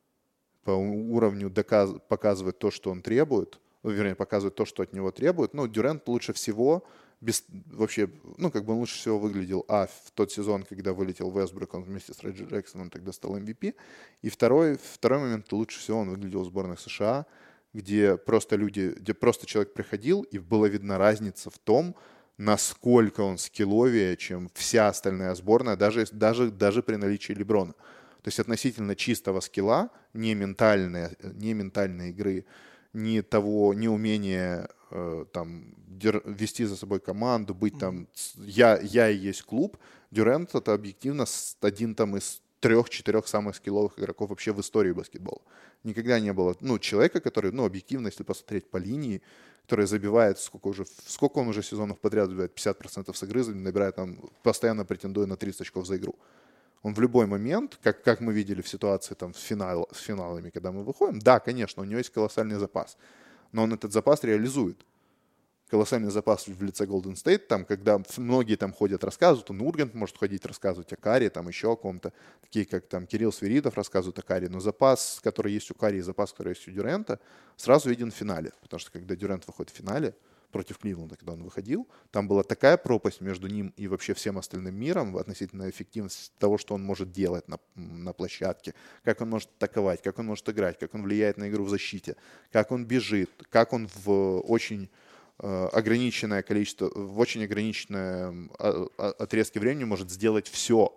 S1: по уровню доказ... показывать то, что он требует, вернее, показывать то, что от него требует. Ну, Дюрант лучше всего, без, вообще, ну, как бы он лучше всего выглядел, а, в тот сезон, когда вылетел Вестбрук, он вместе с Реджи Джексоном тогда стал эм ви пи. И второй, второй момент, лучше всего он выглядел в сборных США, где просто люди, где просто человек приходил, и была видна разница в том, насколько он скилловее, чем вся остальная сборная, даже, даже, даже при наличии Леброна. То есть относительно чистого скилла, не ментальной, не ментальной игры, ни того, ни умения э, там, дер, вести за собой команду, быть там, я, я и есть клуб. Дюрант — это объективно один там из трех-четырех самых скилловых игроков вообще в истории баскетбола. Никогда не было, ну, человека, который, ну, объективно, если посмотреть по линии, который забивает, сколько уже, сколько он уже сезонов подряд забивает, пятьдесят процентов с игры, набирает там, постоянно претендуя на тридцать очков за игру. Он в любой момент, как, как мы видели в ситуации там, с, финал, с финалами, когда мы выходим, да, конечно, у него есть колоссальный запас, но он этот запас реализует. Колоссальный запас в лице Golden State, там, когда многие там ходят, рассказывают, он Ургант может ходить, рассказывать о Карри, там еще о ком-то, такие как там Кирилл Сверидов рассказывают о Карри, но запас, который есть у Карри, и запас, который есть у Дюранта, сразу виден в финале, потому что когда Дюрант выходит в финале против Кливленда, когда он выходил, там была такая пропасть между ним и вообще всем остальным миром относительно эффективности того, что он может делать на, на площадке, как он может атаковать, как он может играть, как он влияет на игру в защите, как он бежит, как он в очень ограниченное количество, в очень ограниченном отрезке времени может сделать все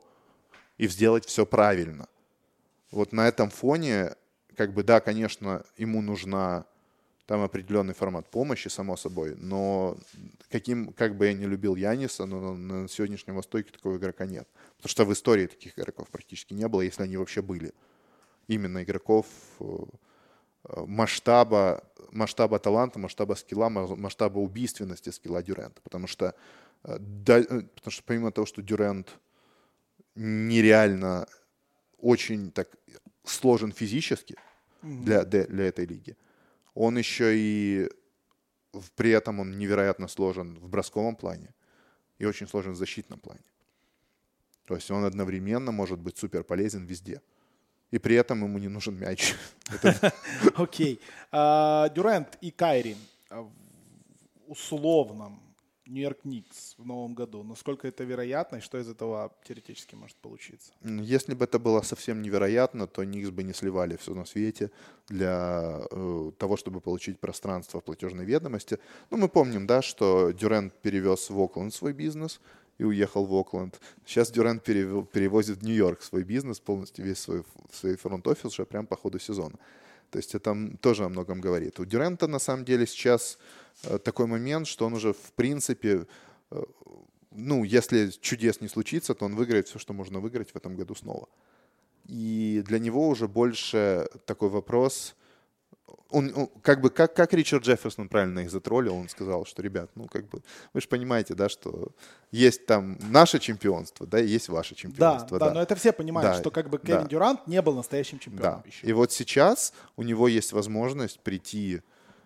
S1: и сделать все правильно. Вот на этом фоне, как бы, да, конечно, ему нужна там определенный формат помощи, само собой, но каким, как бы я не любил Яниса, но на сегодняшнем Востоке такого игрока нет. Потому что в истории таких игроков практически не было, если они вообще были. Именно игроков масштаба, масштаба таланта, масштаба скилла, масштаба убийственности скилла Дюранта. Потому что, да, потому что помимо того, что Дюрант нереально очень так сложен физически для, для, для этой лиги, он еще и при этом он невероятно сложен в бросковом плане и очень сложен в защитном плане. То есть он одновременно может быть супер полезен везде. И при этом ему не нужен мяч.
S2: Окей. Дюрант и Кайри в условном Нью-Йорк Никс в новом году. Насколько это вероятно и что из этого теоретически может получиться?
S1: Если бы это было совсем невероятно, то Никс бы не сливали все на свете для э, того, чтобы получить пространство в платежной ведомости. Ну, мы помним, да, что Дюрант перевез в Окленд свой бизнес, и уехал в Окленд. Сейчас Дюрант перевел, перевозит в Нью-Йорк свой бизнес, полностью весь свой, свой фронт-офис уже прямо по ходу сезона. То есть это тоже о многом говорит. У Дюранта на самом деле сейчас э, такой момент, что он уже в принципе, э, ну, если чудес не случится, то он выиграет все, что можно выиграть в этом году снова. И для него уже больше такой вопрос... Он, он как бы как, как Ричард Джефферсон правильно их затроллил, он сказал, что, ребят, ну как бы вы же понимаете, да, что есть там наше чемпионство, да, и есть ваше чемпионство.
S2: Да,
S1: да,
S2: да, но это все понимают,
S1: да,
S2: что как бы Кевин
S1: да,
S2: Дюрант не был настоящим чемпионом
S1: да.
S2: еще.
S1: И вот сейчас у него есть возможность прийти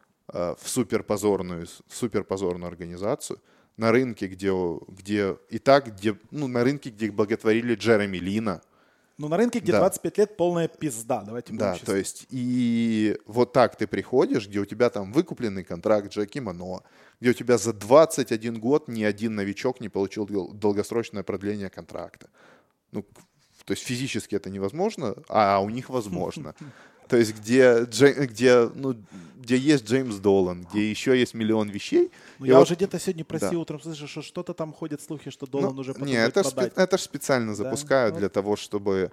S1: э, в суперпозорную, суперпозорную организацию на рынке, где, где и так, где, ну, на рынке, где боготворили Джереми Лина.
S2: Ну, на рынке, где
S1: да.
S2: двадцать пять лет, полная пизда. Давайте будем
S1: Да,
S2: честны.
S1: то есть и вот так ты приходишь, где у тебя там выкупленный контракт Джоакима Ноа, где у тебя за двадцать один год ни один новичок не получил долгосрочное продление контракта. Ну, то есть физически это невозможно, а у них возможно. То есть где, где, ну, где есть Джеймс Долан, где еще есть миллион вещей.
S2: Ну, я
S1: вот,
S2: уже где-то сегодня просил
S1: да.
S2: утром, слышу, что что-то там ходят слухи, что Долан
S1: ну,
S2: уже потом
S1: не,
S2: будет
S1: это
S2: подать.
S1: Спе- это же специально
S2: Да?
S1: запускают
S2: Ну,
S1: для того, чтобы,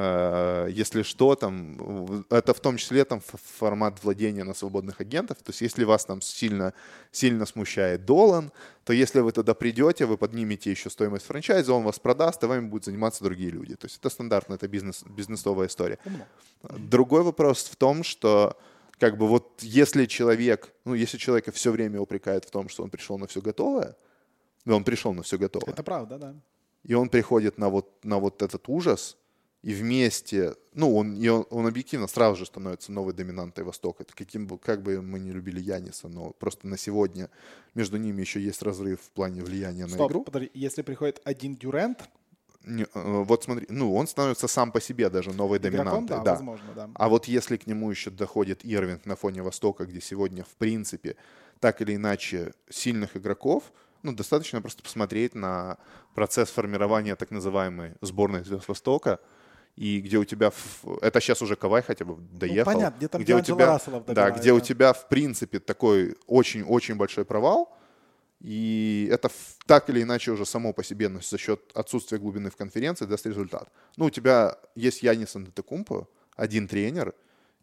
S1: э, если что, там, это в том числе там формат владения на свободных агентов. То есть если вас там сильно, сильно смущает Долан, то если вы туда придете, вы поднимете еще стоимость франчайза, он вас продаст, и вами будут заниматься другие люди. То есть это стандартно, это бизнес, бизнесовая история.
S2: умно.
S1: Другой вопрос в том, что как бы вот если человек, ну если человека все время упрекают в том, что он пришел на все готовое, но он пришел на все готовое,
S2: Это правда, да.
S1: и он приходит на вот, на вот этот ужас, и вместе, ну, он, и он, он объективно сразу же становится новой доминантой Востока. Это каким бы, как бы мы не любили Яниса, но просто на сегодня между ними еще есть разрыв в плане влияния на
S2: Стоп,
S1: игру.
S2: подожди, если приходит один Дюрант,
S1: Не, э, вот смотри, ну, он становится сам по себе даже новой
S2: игроком,
S1: доминантой.
S2: да,
S1: Да.
S2: возможно, да.
S1: А вот если к нему еще доходит Ирвинг на фоне Востока, где сегодня, в принципе, так или иначе сильных игроков, ну, достаточно просто посмотреть на процесс формирования так называемой сборной звезд Востока, и где у тебя, в, это сейчас уже Кавай хотя бы доехал,
S2: Ну, понятно, где там
S1: где у
S2: Д'Анджело
S1: тебя,
S2: Расселов
S1: да,
S2: добирает,
S1: где у
S2: да.
S1: тебя, в принципе, такой очень-очень большой провал, и это в- так или иначе уже само по себе за счет отсутствия глубины в конференции даст результат. Ну, у тебя есть Янис Антетокумпо, один тренер,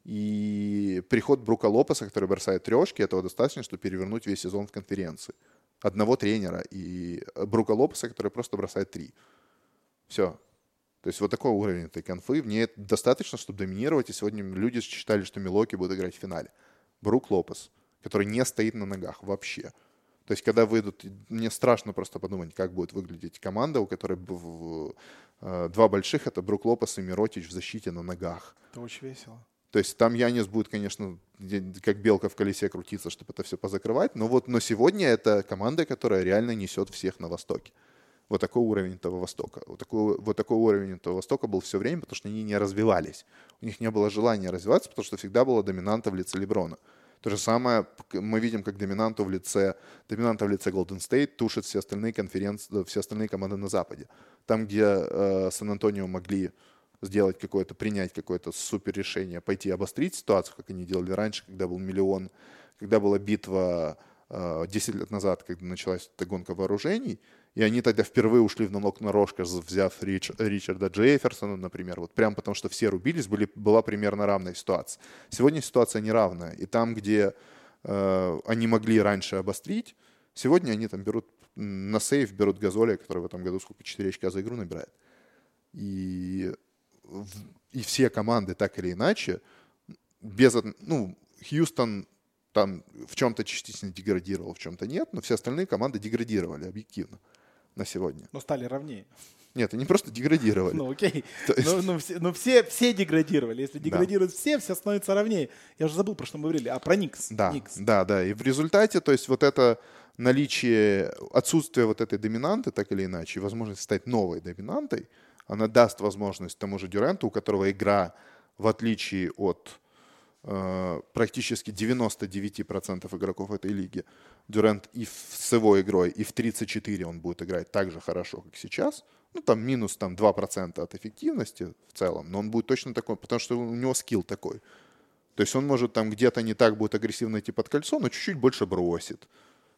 S1: и приход Брука Лопеса, который бросает трешки, этого достаточно, чтобы перевернуть весь сезон в конференции. Одного тренера и Брука Лопеса, который просто бросает три. Все. То есть вот такой уровень этой конфы. В ней достаточно, чтобы доминировать. И сегодня люди считали, что Милоки будет играть в финале. Брук Лопес, который не стоит на ногах вообще. То есть, когда выйдут, мне страшно просто подумать, как будет выглядеть команда, у которой в, э, два больших, это Брук Лопес и Миротич в защите на ногах.
S2: Это очень весело.
S1: То есть там Янис будет, конечно, как белка в колесе крутиться, чтобы это все позакрывать. Но вот но сегодня это команда, которая реально несет всех на Востоке. Вот такой уровень этого Востока. Вот такой, вот такой уровень этого Востока был все время, потому что они не развивались. У них не было желания развиваться, потому что всегда была доминанта в лице Леброна. То же самое мы видим, как доминанту в лице, доминанта в лице Golden State тушит все остальные конференции, все остальные команды на Западе. Там, где э, Сан-Антонио могли сделать какое-то, принять какое-то супер решение, пойти обострить ситуацию, как они делали раньше, когда был миллион, когда была битва э, десять лет назад, когда началась эта гонка вооружений, и они тогда впервые ушли в налог на рожка, взяв Рич, Ричарда Джефферсона, например, вот прям потому что все рубились, были, была примерно равная ситуация. Сегодня ситуация неравная, и там, где э, они могли раньше обострить, сегодня они там берут на сейф, берут Газоля, который в этом году сколько, четыре очка за игру набирает. И, и все команды так или иначе, без, ну, Хьюстон там в чем-то частично деградировал, в чем-то нет, но все остальные команды деградировали объективно на сегодня.
S2: Но стали ровнее.
S1: Нет, они просто деградировали.
S2: Ну окей.
S1: То есть-
S2: Ну, ну, все, ну, все, все деградировали. Если
S1: Да.
S2: деградируют все, все становятся ровнее. Я уже забыл, про что мы говорили. А про Никс.
S1: Да,
S2: Никс.
S1: да, да. И в результате, то есть вот это наличие, отсутствие вот этой доминанты, так или иначе, и возможность стать новой доминантой, она даст возможность тому же Дюранту, у которого игра, в отличие от э, практически девяносто девять процентов игроков этой лиги, Дюрант и в- с его игрой, и в тридцать четыре он будет играть так же хорошо, как сейчас. Ну, там минус там, два процента от эффективности в целом, но он будет точно такой, потому что у него скилл такой. То есть он может там где-то не так будет агрессивно идти под кольцо, но чуть-чуть больше бросит.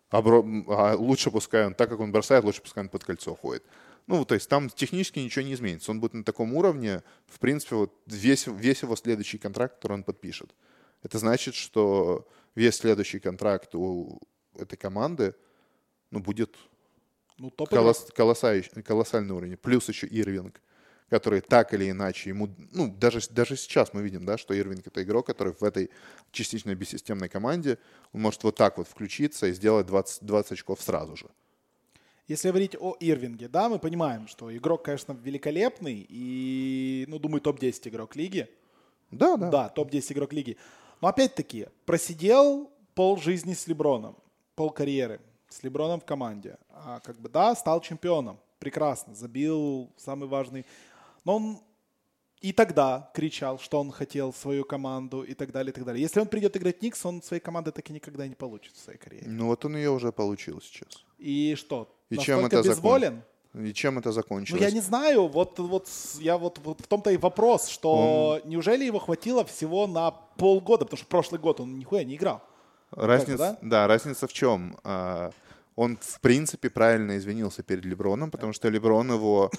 S1: А, бро... а лучше пускай он, так как он бросает, лучше пускай он под кольцо ходит. Ну, то есть там технически ничего не изменится. Он будет на таком уровне, в принципе, вот весь, весь его следующий контракт, который он подпишет. Это значит, что весь следующий контракт у этой команды, ну, будет
S2: Ну, топ
S1: колосс, колоссаль, колоссальный уровень. Плюс еще Ирвинг, который так или иначе ему... Ну, даже, даже сейчас мы видим, да, что Ирвинг — это игрок, который в этой частично бессистемной команде, он может вот так вот включиться и сделать двадцать, двадцать очков сразу же.
S2: Если говорить о Ирвинге, да, мы понимаем, что игрок, конечно, великолепный и, ну, думаю, топ десять игрок лиги.
S1: Да, да.
S2: Да, топ десять игрок лиги. Но опять-таки, просидел пол жизни с Леброном, пол карьеры с Леброном в команде. А как бы, да, стал чемпионом. Прекрасно, забил самый важный. Но он и тогда кричал, что он хотел свою команду и так далее, и так далее. Если он придет играть в Никс, он своей команды так и никогда не получит в своей карьере.
S1: Ну вот он ее уже получил сейчас.
S2: И что?
S1: И
S2: Настолько
S1: чем это
S2: безволен?
S1: закон... И чем это закончилось?
S2: Ну, я не знаю, вот, вот я вот, вот в том-то и вопрос, что он... неужели его хватило всего на полгода, потому что прошлый год он нихуя не играл.
S1: Разница,
S2: да?
S1: да, разница в чем? Он, в принципе, правильно извинился перед Леброном, потому что Леброн его...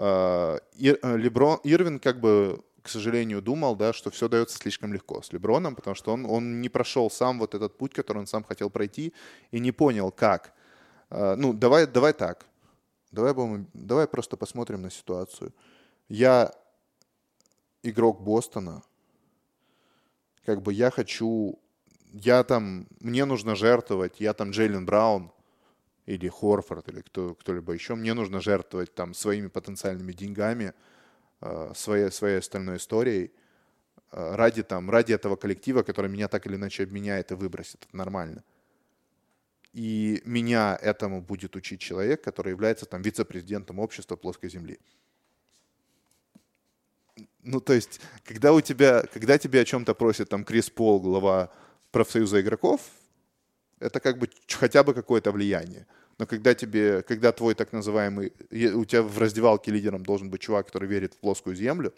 S1: Леброн, Ирвин как бы, к сожалению, думал, да, что все дается слишком легко с Леброном, потому что он, он не прошел сам вот этот путь, который он сам хотел пройти, и не понял, как. Ну, давай, давай так. Давай, будем, давай просто посмотрим на ситуацию. Я игрок Бостона. Как бы я хочу... Я там... Мне нужно жертвовать. Я там Джейлен Браун или Хорфорд, или кто, кто-либо еще. Мне нужно жертвовать там своими потенциальными деньгами, своей, своей остальной историей ради, там, ради этого коллектива, который меня так или иначе обменяет и выбросит. Это нормально. И меня этому будет учить человек, который является там вице-президентом общества плоской земли. Ну, то есть, когда у тебя, когда тебя о чем-то просит там Крис Пол, глава профсоюза игроков, это как бы хотя бы какое-то влияние. Но когда тебе, когда твой так называемый, у тебя в раздевалке лидером должен быть чувак, который верит в плоскую землю,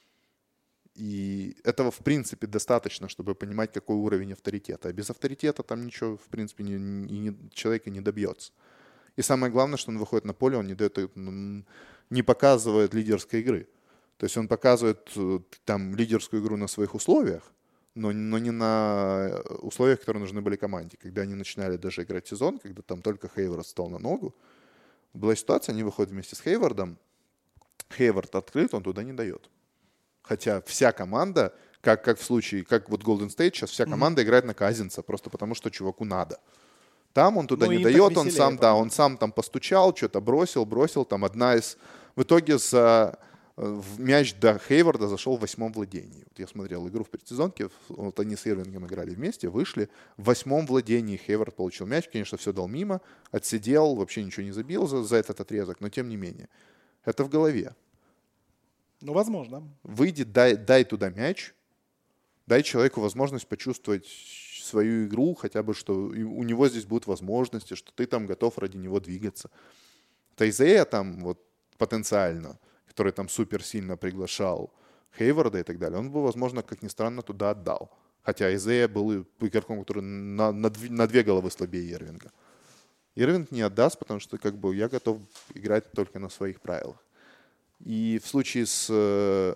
S1: и этого, в принципе, достаточно, чтобы понимать, какой уровень авторитета. А без авторитета там ничего, в принципе, не, не, человека не добьется. И самое главное, что он выходит на поле, он не, дает, не показывает лидерской игры. То есть он показывает там лидерскую игру на своих условиях, но, но не на условиях, которые нужны были команде. Когда они начинали даже играть сезон, когда там только Хейвард стал на ногу, была ситуация, они выходят вместе с Хейвардом, Хейвард открыт, он туда не дает. Хотя вся команда, как, как в случае, как вот Golden State, сейчас вся команда mm-hmm. играет на Казинца, просто потому что чуваку надо. Там он туда ну, не дает, он сам, да, он сам там постучал, что-то бросил, бросил. Там одна из... В итоге за... в мяч до Хейварда зашел в восьмом владении. Вот я смотрел игру в предсезонке, вот они с Ирвингом играли вместе, вышли. В восьмом владении Хейвард получил мяч, конечно, все дал мимо, отсидел, вообще ничего не забил за, за этот отрезок, но тем не менее. Это в голове.
S2: Ну, возможно.
S1: Выйди, дай, дай туда мяч, дай человеку возможность почувствовать свою игру, хотя бы, что у него здесь будут возможности, что ты там готов ради него двигаться. Тайзея там вот потенциально, который там супер сильно приглашал Хейварда и так далее, он бы, возможно, как ни странно, туда отдал. Хотя Изея был игроком, который на, на, на две головы слабее Ирвинга. Ирвинг не отдаст, потому что как бы я готов играть только на своих правилах. И в случае с э,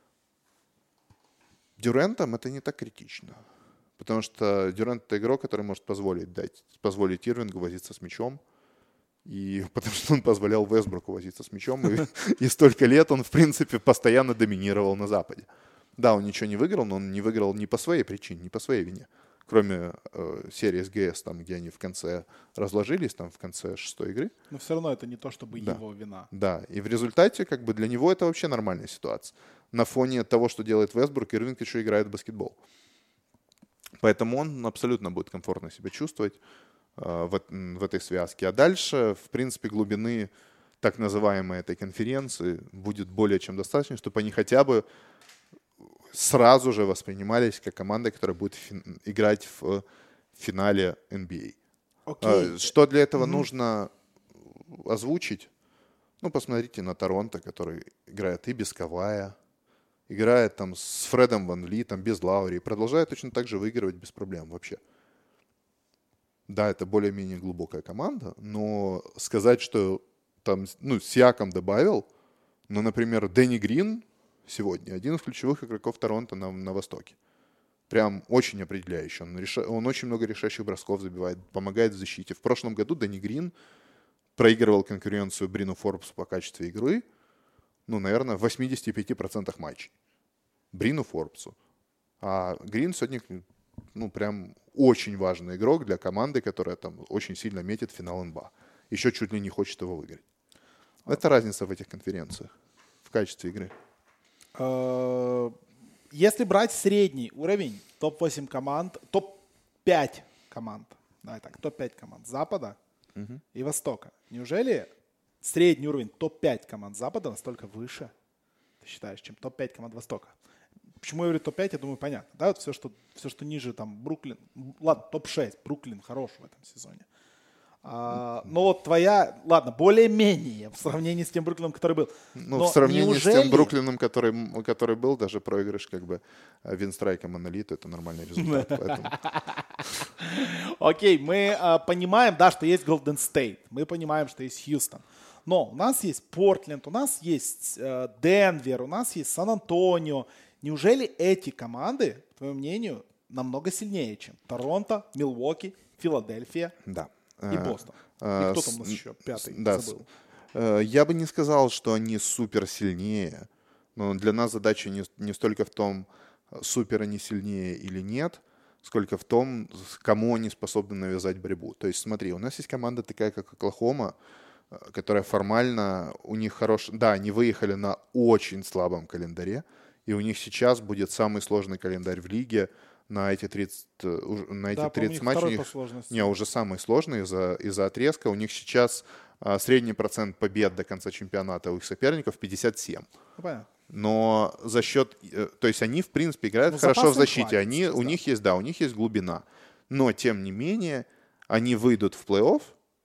S1: Дюрентом это не так критично. Потому что Дюрент — это игрок, который может позволить, дать, позволить Ирвингу возиться с мячом. И потому что он позволял Вестбруку возиться с мячом. И, и столько лет он, в принципе, постоянно доминировал на Западе. Да, он ничего не выиграл, но он не выиграл не по своей причине, не по своей вине. Кроме э, серии эс джи эс, там, где они в конце разложились, там, в конце шестой игры.
S2: Но все равно это не то, чтобы
S1: да.
S2: его вина.
S1: Да, и в результате, как бы, для него это вообще нормальная ситуация. На фоне того, что делает Вестбрук, Ирвинг еще играет в баскетбол. Поэтому он абсолютно будет комфортно себя чувствовать э, в, в этой связке. А дальше, в принципе, глубины так называемой этой конференции будет более чем достаточно, чтобы они хотя бы сразу же воспринимались как команда, которая будет фин- играть в финале эн би эй.
S2: Okay.
S1: Что для этого mm-hmm. нужно озвучить? Ну, посмотрите на Торонто, который играет и без Кавая, играет там с Фредом Ван Влитом, без Лаури, и продолжает точно так же выигрывать без проблем вообще. Да, это более-менее глубокая команда, но сказать, что там, ну, Сиакам добавил, ну, например, Дэнни Грин сегодня один из ключевых игроков Торонто на, на Востоке. Прям очень определяющий. Он, реша... он очень много решающих бросков забивает, помогает в защите. В прошлом году Дэнни Грин проигрывал конкуренцию Брину Форбсу по качеству игры, ну, наверное, в восемьдесят пять процентов матчей. Брину Форбсу. А Грин сегодня, ну, прям очень важный игрок для команды, которая там очень сильно метит финал эн би эй. Еще чуть ли не хочет его выиграть. Это разница в этих конференциях в качестве игры.
S2: Если брать средний уровень, топ восемь команд, топ пять команд, давай так, топ пять команд Запада угу. и Востока. Неужели средний уровень топ пять команд Запада настолько выше, ты считаешь, чем топ пять команд Востока? Почему я говорю топ пять, я думаю, понятно. Да, вот все, что, все, что ниже, там, Бруклин, ладно, топ шесть, Бруклин хорош в этом сезоне. А, но вот твоя, ладно, более-менее в сравнении с тем Бруклином, который был.
S1: Ну,
S2: но
S1: в сравнении
S2: неужели...
S1: с тем Бруклином, который, который был, даже проигрыш как бы Винстрайка Монолиту, это нормальный результат.
S2: Окей, мы понимаем, да, что есть Голден Стейт, мы понимаем, что есть Хьюстон. Но у нас есть Портленд, у нас есть Денвер, у нас есть Сан-Антонио. Неужели эти команды, по твоему мнению, намного сильнее, чем Торонто, Милуоки, Филадельфия?
S1: Да.
S2: И Бостон. И кто там у нас еще? Пятый,
S1: да,
S2: забыл.
S1: Я бы не сказал, что они супер сильнее, но для нас задача не, не столько в том, супер они сильнее или нет, сколько в том, кому они способны навязать борьбу. То есть смотри, у нас есть команда такая, как Оклахома, которая формально, у них хорош... Да, они выехали на очень слабом календаре, и у них сейчас будет самый сложный календарь в лиге, на эти тридцать, на эти да, тридцать матчей. У них, не, уже самый сложный из-за, из-за отрезка. У них сейчас а, средний процент побед до конца чемпионата у их соперников пятьдесят семь.
S2: Понятно.
S1: Но за счет... То есть они, в принципе, играют Но хорошо в защите. Хватит, они, у да. них есть, да, у них есть глубина. Но, тем не менее, они выйдут в плей-офф.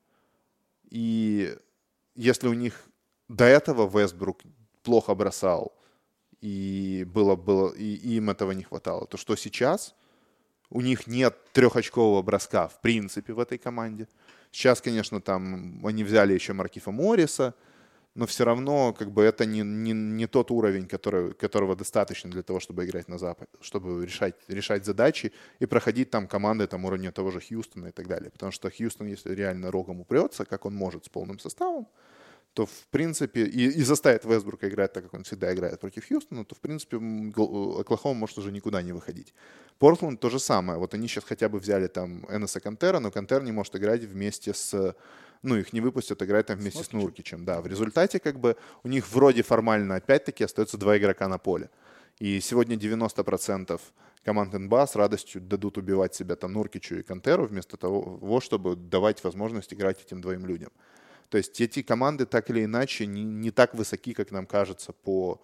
S1: И если у них до этого Вестбрук плохо бросал, и, было, было, и им этого не хватало, то что сейчас у них нет трехочкового броска в принципе в этой команде. Сейчас, конечно, там они взяли еще Маркифа Морриса, но все равно как бы это не, не, не тот уровень, который, которого достаточно для того, чтобы играть на Западе, чтобы решать, решать задачи и проходить там команды там, уровня того же Хьюстона и так далее. Потому что Хьюстон, если реально рогом упрется, как он может с полным составом, то, в принципе, и, и заставит Вестбрука играть так, как он всегда играет против Хьюстона, то, в принципе, Оклахома может уже никуда не выходить. Портленд то же самое. Вот они сейчас хотя бы взяли там Энеса Кантера, но Кантер не может играть вместе с... Ну, их не выпустят играть там вместе с Нуркичем. Да, в результате как бы у них вроде формально опять-таки остается два игрока на поле. И сегодня девяносто процентов команд эн би эй с радостью дадут убивать себя там Нуркичу и Кантеру вместо того, чтобы давать возможность играть этим двоим людям. То есть эти команды так или иначе не, не так высоки, как нам кажется, по...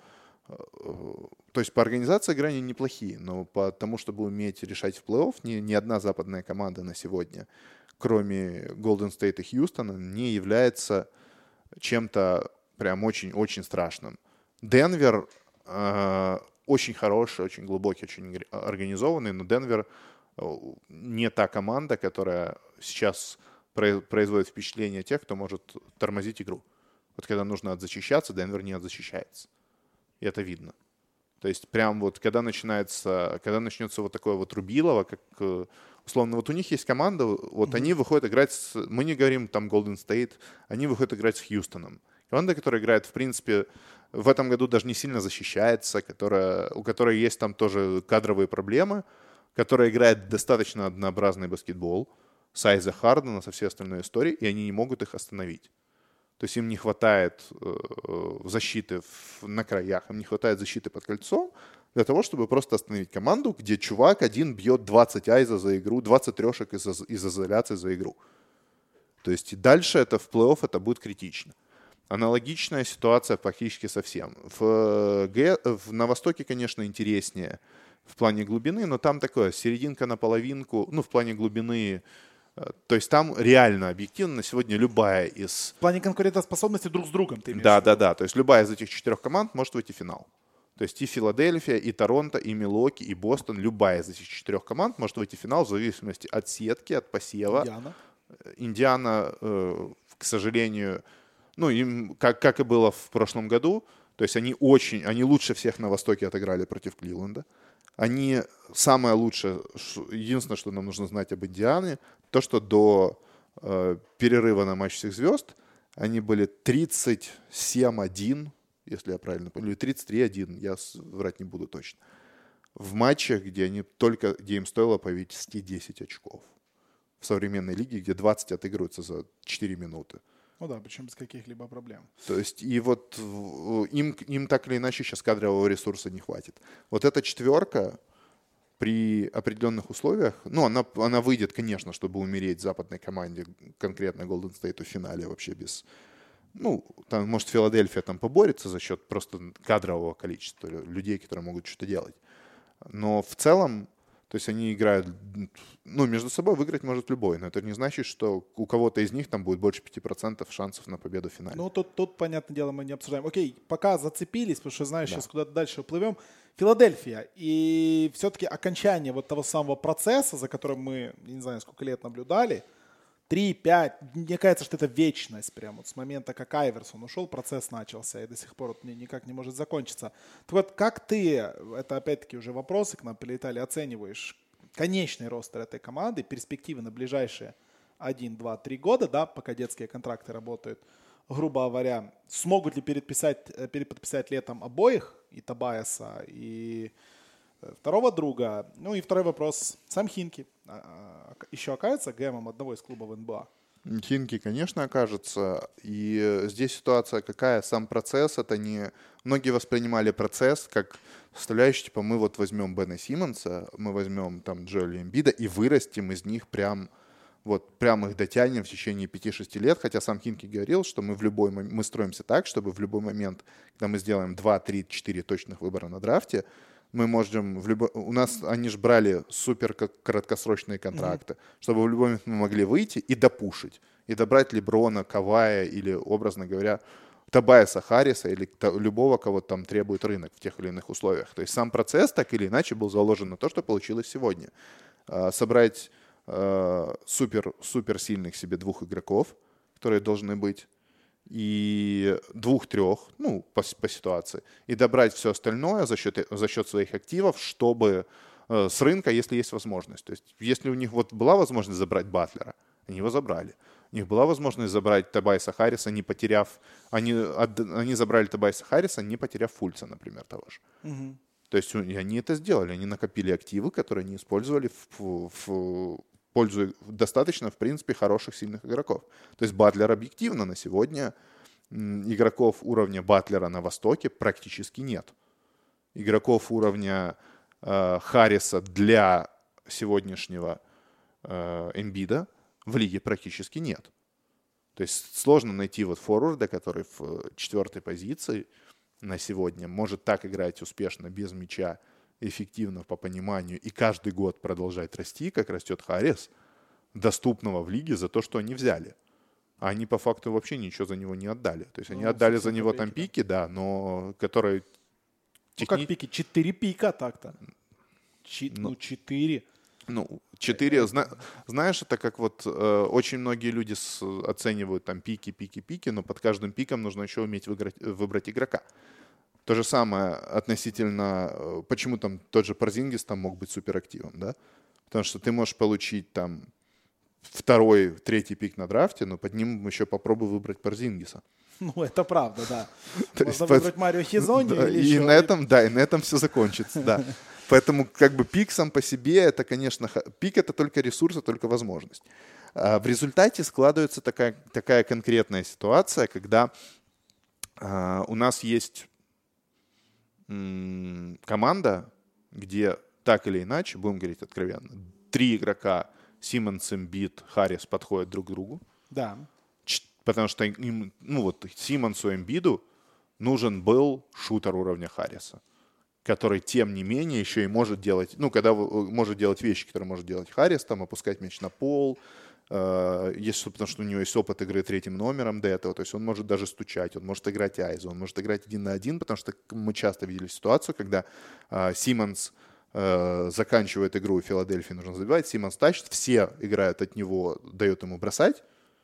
S1: То есть по организации игры они неплохие, но по тому, чтобы уметь решать в плей-офф, ни, ни одна западная команда на сегодня, кроме Golden State и Хьюстона, не является чем-то прям очень-очень страшным. Денвер э, очень хороший, очень глубокий, очень организованный, но Денвер не та команда, которая сейчас... производит впечатление тех, кто может тормозить игру. Вот когда нужно отзащищаться, Денвер не отзащищается. И это видно. То есть прям вот когда начинается, когда начнется вот такое вот рубилово, как условно, вот у них есть команда, вот mm-hmm. они выходят играть с, мы не говорим там Golden State, они выходят играть с Хьюстоном. Команда, которая играет, в принципе, в этом году даже не сильно защищается, которая, у которой есть там тоже кадровые проблемы, которая играет достаточно однообразный баскетбол, Сайза Хардена со всей остальной историей, и они не могут их остановить. То есть им не хватает э, защиты в, на краях, им не хватает защиты под кольцом для того, чтобы просто остановить команду, где чувак один бьет двадцать айза за игру, двадцать трешек из, из изоляции за игру. То есть и дальше это в плей-офф это будет критично. Аналогичная ситуация практически со всем. В, в, на Востоке, конечно, интереснее в плане глубины, но там такое, серединка на половинку, ну, в плане глубины. То есть там реально, объективно, на сегодня любая из...
S2: В плане конкурентоспособности друг с другом ты имеешь?
S1: Да, да, да. То есть любая из этих четырех команд может выйти в финал. То есть и Филадельфия, и Торонто, и Милуоки, и Бостон, любая из этих четырех команд может выйти в финал в зависимости от сетки, от посева.
S2: Индиана.
S1: Индиана, э, к сожалению, ну, им, как, как и было в прошлом году, то есть они очень, они лучше всех на Востоке отыграли против Кливленда. Они самое лучшее, единственное, что нам нужно знать об Индиане, то, что до э, перерыва на матч всех звезд они были тридцать семь один, если я правильно помню, или тридцать три один, я врать не буду точно, в матчах, где они только, где им стоило повести десять очков. В современной лиге, где двадцать отыгрываются за четыре минуты.
S2: Ну да, причем без каких-либо проблем.
S1: То есть, и вот им, им так или иначе сейчас кадрового ресурса не хватит. Вот эта четверка при определенных условиях, ну, она, она выйдет, конечно, чтобы умереть западной команде, конкретно Golden State в финале вообще без... Ну, там, может, Филадельфия там поборется за счет просто кадрового количества людей, которые могут что-то делать. Но в целом, то есть они играют, ну, между собой выиграть может любой, но это не значит, что у кого-то из них там будет больше пяти процентов шансов на победу в финале.
S2: Ну, тут, тут, понятное дело, мы не обсуждаем. Окей, пока зацепились, потому что, знаешь,
S1: Да.
S2: сейчас куда-то дальше уплывем. Филадельфия. И все-таки окончание вот того самого процесса, за которым мы, не знаю, сколько лет наблюдали, три, пять, мне кажется, что это вечность прям вот с момента, как Айверсон ушел, процесс начался и до сих пор вот никак не может закончиться. Так вот, как ты, это опять-таки уже вопросы к нам прилетали, оцениваешь конечный ростер этой команды, перспективы на ближайшие один, два, три года, да, пока детские контракты работают, грубо говоря, смогут ли переписать, переподписать летом обоих, и Тобайаса, и второго друга? Ну и второй вопрос. Сам Хинки еще окажется ГМом одного из клубов эн бэ а?
S1: Хинки, конечно, окажется. И здесь ситуация какая? Сам процесс, это не... Многие воспринимали процесс как составляющий, типа, мы вот возьмем Бена Симмонса, мы возьмем там Джоэля Эмбида и вырастим из них прям, вот, прям их дотянем в течение пяти-шести лет. Хотя сам Хинки говорил, что мы в любой момент, мы строимся так, чтобы в любой момент, когда мы сделаем два, три, четыре точных выбора на драфте, мы можем в любой... У нас они же брали супер краткосрочные контракты, mm-hmm. чтобы в любой момент мы могли выйти и допушить. И добрать Леброна, Кавая или, образно говоря, Тобайаса Харриса или любого, кого там требует рынок в тех или иных условиях. То есть сам процесс так или иначе был заложен на то, что получилось сегодня. Собрать супер, супер сильных себе двух игроков, которые должны быть, и двух-трех, ну, по, по ситуации, и добрать все остальное за счет, за счет своих активов, чтобы э, с рынка, если есть возможность. То есть, если у них вот была возможность забрать Батлера, они его забрали. У них была возможность забрать Тобайса Харриса, не потеряв... Они, от, они забрали Тобайса Харриса, не потеряв Фульца, например, того же. Угу. То есть, и они это сделали. Они накопили активы, которые они использовали в... в пользу достаточно, в принципе, хороших, сильных игроков. То есть Батлер объективно на сегодня игроков уровня Батлера на Востоке практически нет. Игроков уровня э, Харриса для сегодняшнего э, Эмбида в лиге практически нет. То есть сложно найти вот форварда, который в четвертой позиции на сегодня может так играть успешно без мяча, эффективно по пониманию и каждый год продолжать расти, как растет Харрис, доступного в лиге за то, что они взяли. А они по факту вообще ничего за него не отдали. То есть они ну, отдали за него там пики, да, но которые...
S2: Техни... Ну как пики? Четыре пика так-то. Чи... Ну, четыре.
S1: Ну, четыре. Зна... Знаешь, это как вот э, очень многие люди с... оценивают там пики, пики, пики, но под каждым пиком нужно еще уметь выиграть, выбрать игрока. То же самое относительно, почему там тот же Порзингис там мог быть суперактивом, да? Потому что ты можешь получить там второй, третий пик на драфте, но под ним еще попробуй выбрать Порзингиса.
S2: Ну, это правда, да. Можно выбрать Марио Хизони или
S1: и
S2: еще...
S1: на этом, да, и на этом все закончится, да. Поэтому как бы пик сам по себе, это, конечно, пик это только ресурс, это только возможность. А в результате складывается такая, такая конкретная ситуация, когда а, у нас есть команда, где так или иначе, будем говорить откровенно, три игрока Симмонс, Эмбид, Харрис подходят друг к другу.
S2: Да.
S1: Ч- потому что им, ну вот Симмонсу, Эмбиду нужен был шутер уровня Харриса, который, тем не менее, еще и может делать, ну, когда может делать вещи, которые может делать Харрис, там, опускать мяч на пол, Если, потому что у него есть опыт игры третьим номером до этого, то есть он может даже стучать, он может играть айзо, он может играть один на один, потому что мы часто видели ситуацию, когда Симмонс заканчивает игру, и Филадельфии нужно забивать, Симмонс тащит, все играют от него, дает ему бросать,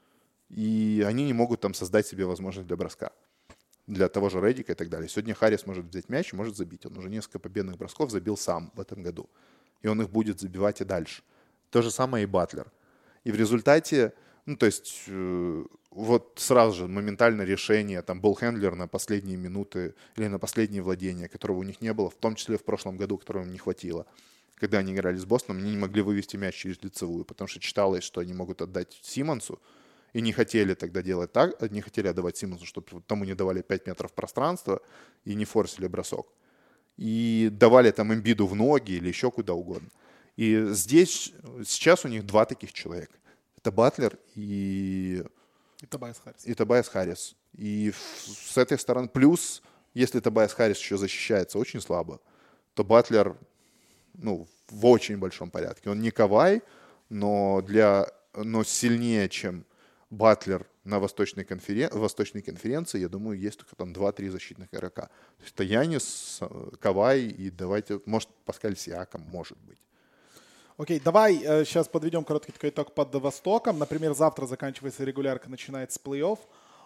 S1: и они не могут там создать себе возможность для броска. Для того же Реддика и так далее. Сегодня Харрис может взять мяч и может забить. Он уже несколько победных бросков забил сам в этом году. И он их будет забивать и дальше. То же самое и Батлер. И в результате, ну, то есть, э, вот сразу же моментально решение, там, болл-хендлер на последние минуты или на последние владения, которого у них не было, в том числе в прошлом году, которого им не хватило. Когда они играли с Бостоном, они не могли вывести мяч через лицевую, потому что читалось, что они могут отдать Симмонсу, и не хотели тогда делать так, не хотели отдавать Симмонсу, чтобы тому не давали пять метров пространства и не форсили бросок. И давали там Эмбиду в ноги или еще куда угодно. И здесь, сейчас у них два таких человека. Это Батлер и...
S2: И Тобайас Харрис.
S1: И Тобайас Харрис. И с этой стороны, плюс, если Тобайас Харрис еще защищается очень слабо, то Батлер, ну, в очень большом порядке. Он не Кавай, но, для, но сильнее, чем Батлер на Восточной, конферен... Восточной конференции, я думаю, есть только там два-три защитных игрока. То есть это Янис, Кавай и давайте, может, Паскаль Сиакам, может быть.
S2: Окей, давай э, сейчас подведем короткий такой итог под Востоком. Например, завтра заканчивается регулярка, начинается плей-офф.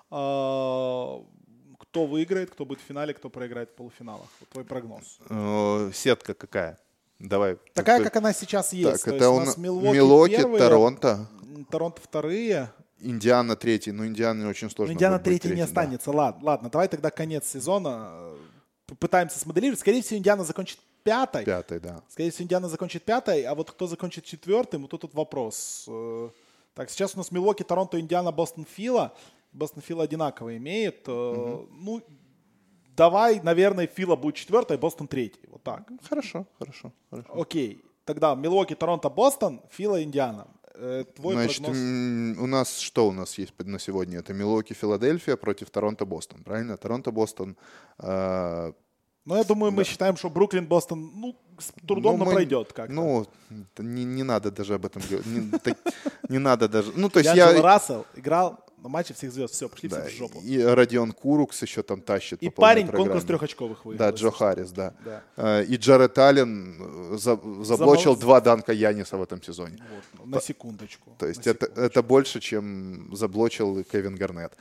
S2: Э, кто выиграет, кто будет в финале, кто проиграет в полуфиналах? Вот твой прогноз.
S1: Э, сетка какая? Давай.
S2: Такая,
S1: как,
S2: как она сейчас есть.
S1: Так,
S2: То
S1: это
S2: есть
S1: у нас
S2: Милуоки,
S1: Милуоки,
S2: первые,
S1: Торонто.
S2: Торонто вторые.
S1: Индиана третий. Ну, Индиана очень сложно.
S2: Но Индиана
S1: будет быть
S2: третий не останется. Да. Ладно, ладно, давай тогда конец сезона. Попытаемся смоделировать. Скорее всего, Индиана закончит пятой.
S1: Пятой, да.
S2: Скорее всего, Индиана закончит пятой, а вот кто закончит четвертым, вот тут вот вопрос. Так, сейчас у нас Милуоки, Торонто, Индиана, Бостон, Фила. Бостон, Фила одинаково имеет. Угу. Ну, давай, наверное, Фила будет четвертой, Бостон третий. Вот так.
S1: Хорошо, хорошо, хорошо.
S2: Окей. Тогда Милуоки, Торонто, Бостон, Фила, Индиана. Твой
S1: Значит,
S2: прогноз?
S1: у нас что у нас есть на сегодня? Это Милуоки, Филадельфия против Торонто, Бостон. Правильно? Торонто, Бостон. Э-
S2: Ну, я думаю, мы да. считаем, что Бруклин, Бостон, ну, с трудом,
S1: ну,
S2: но
S1: мы,
S2: пройдет как-то.
S1: Ну, не, не надо даже об этом говорить. Не, так, не надо даже... Ну, то есть
S2: я...
S1: я...
S2: Рассел играл на матче всех звезд. Все, пошли
S1: да,
S2: все в жопу.
S1: И Родион Курукс еще там тащит.
S2: И парень конкурс трехочковых выиграл.
S1: Да, Джо Харрис, да.
S2: да.
S1: И Джаред Аллен заблочил Замол... два данка Яниса в этом сезоне.
S2: Вот, на секундочку.
S1: То есть
S2: на
S1: это, это больше, чем заблочил Кевин Гарнетт.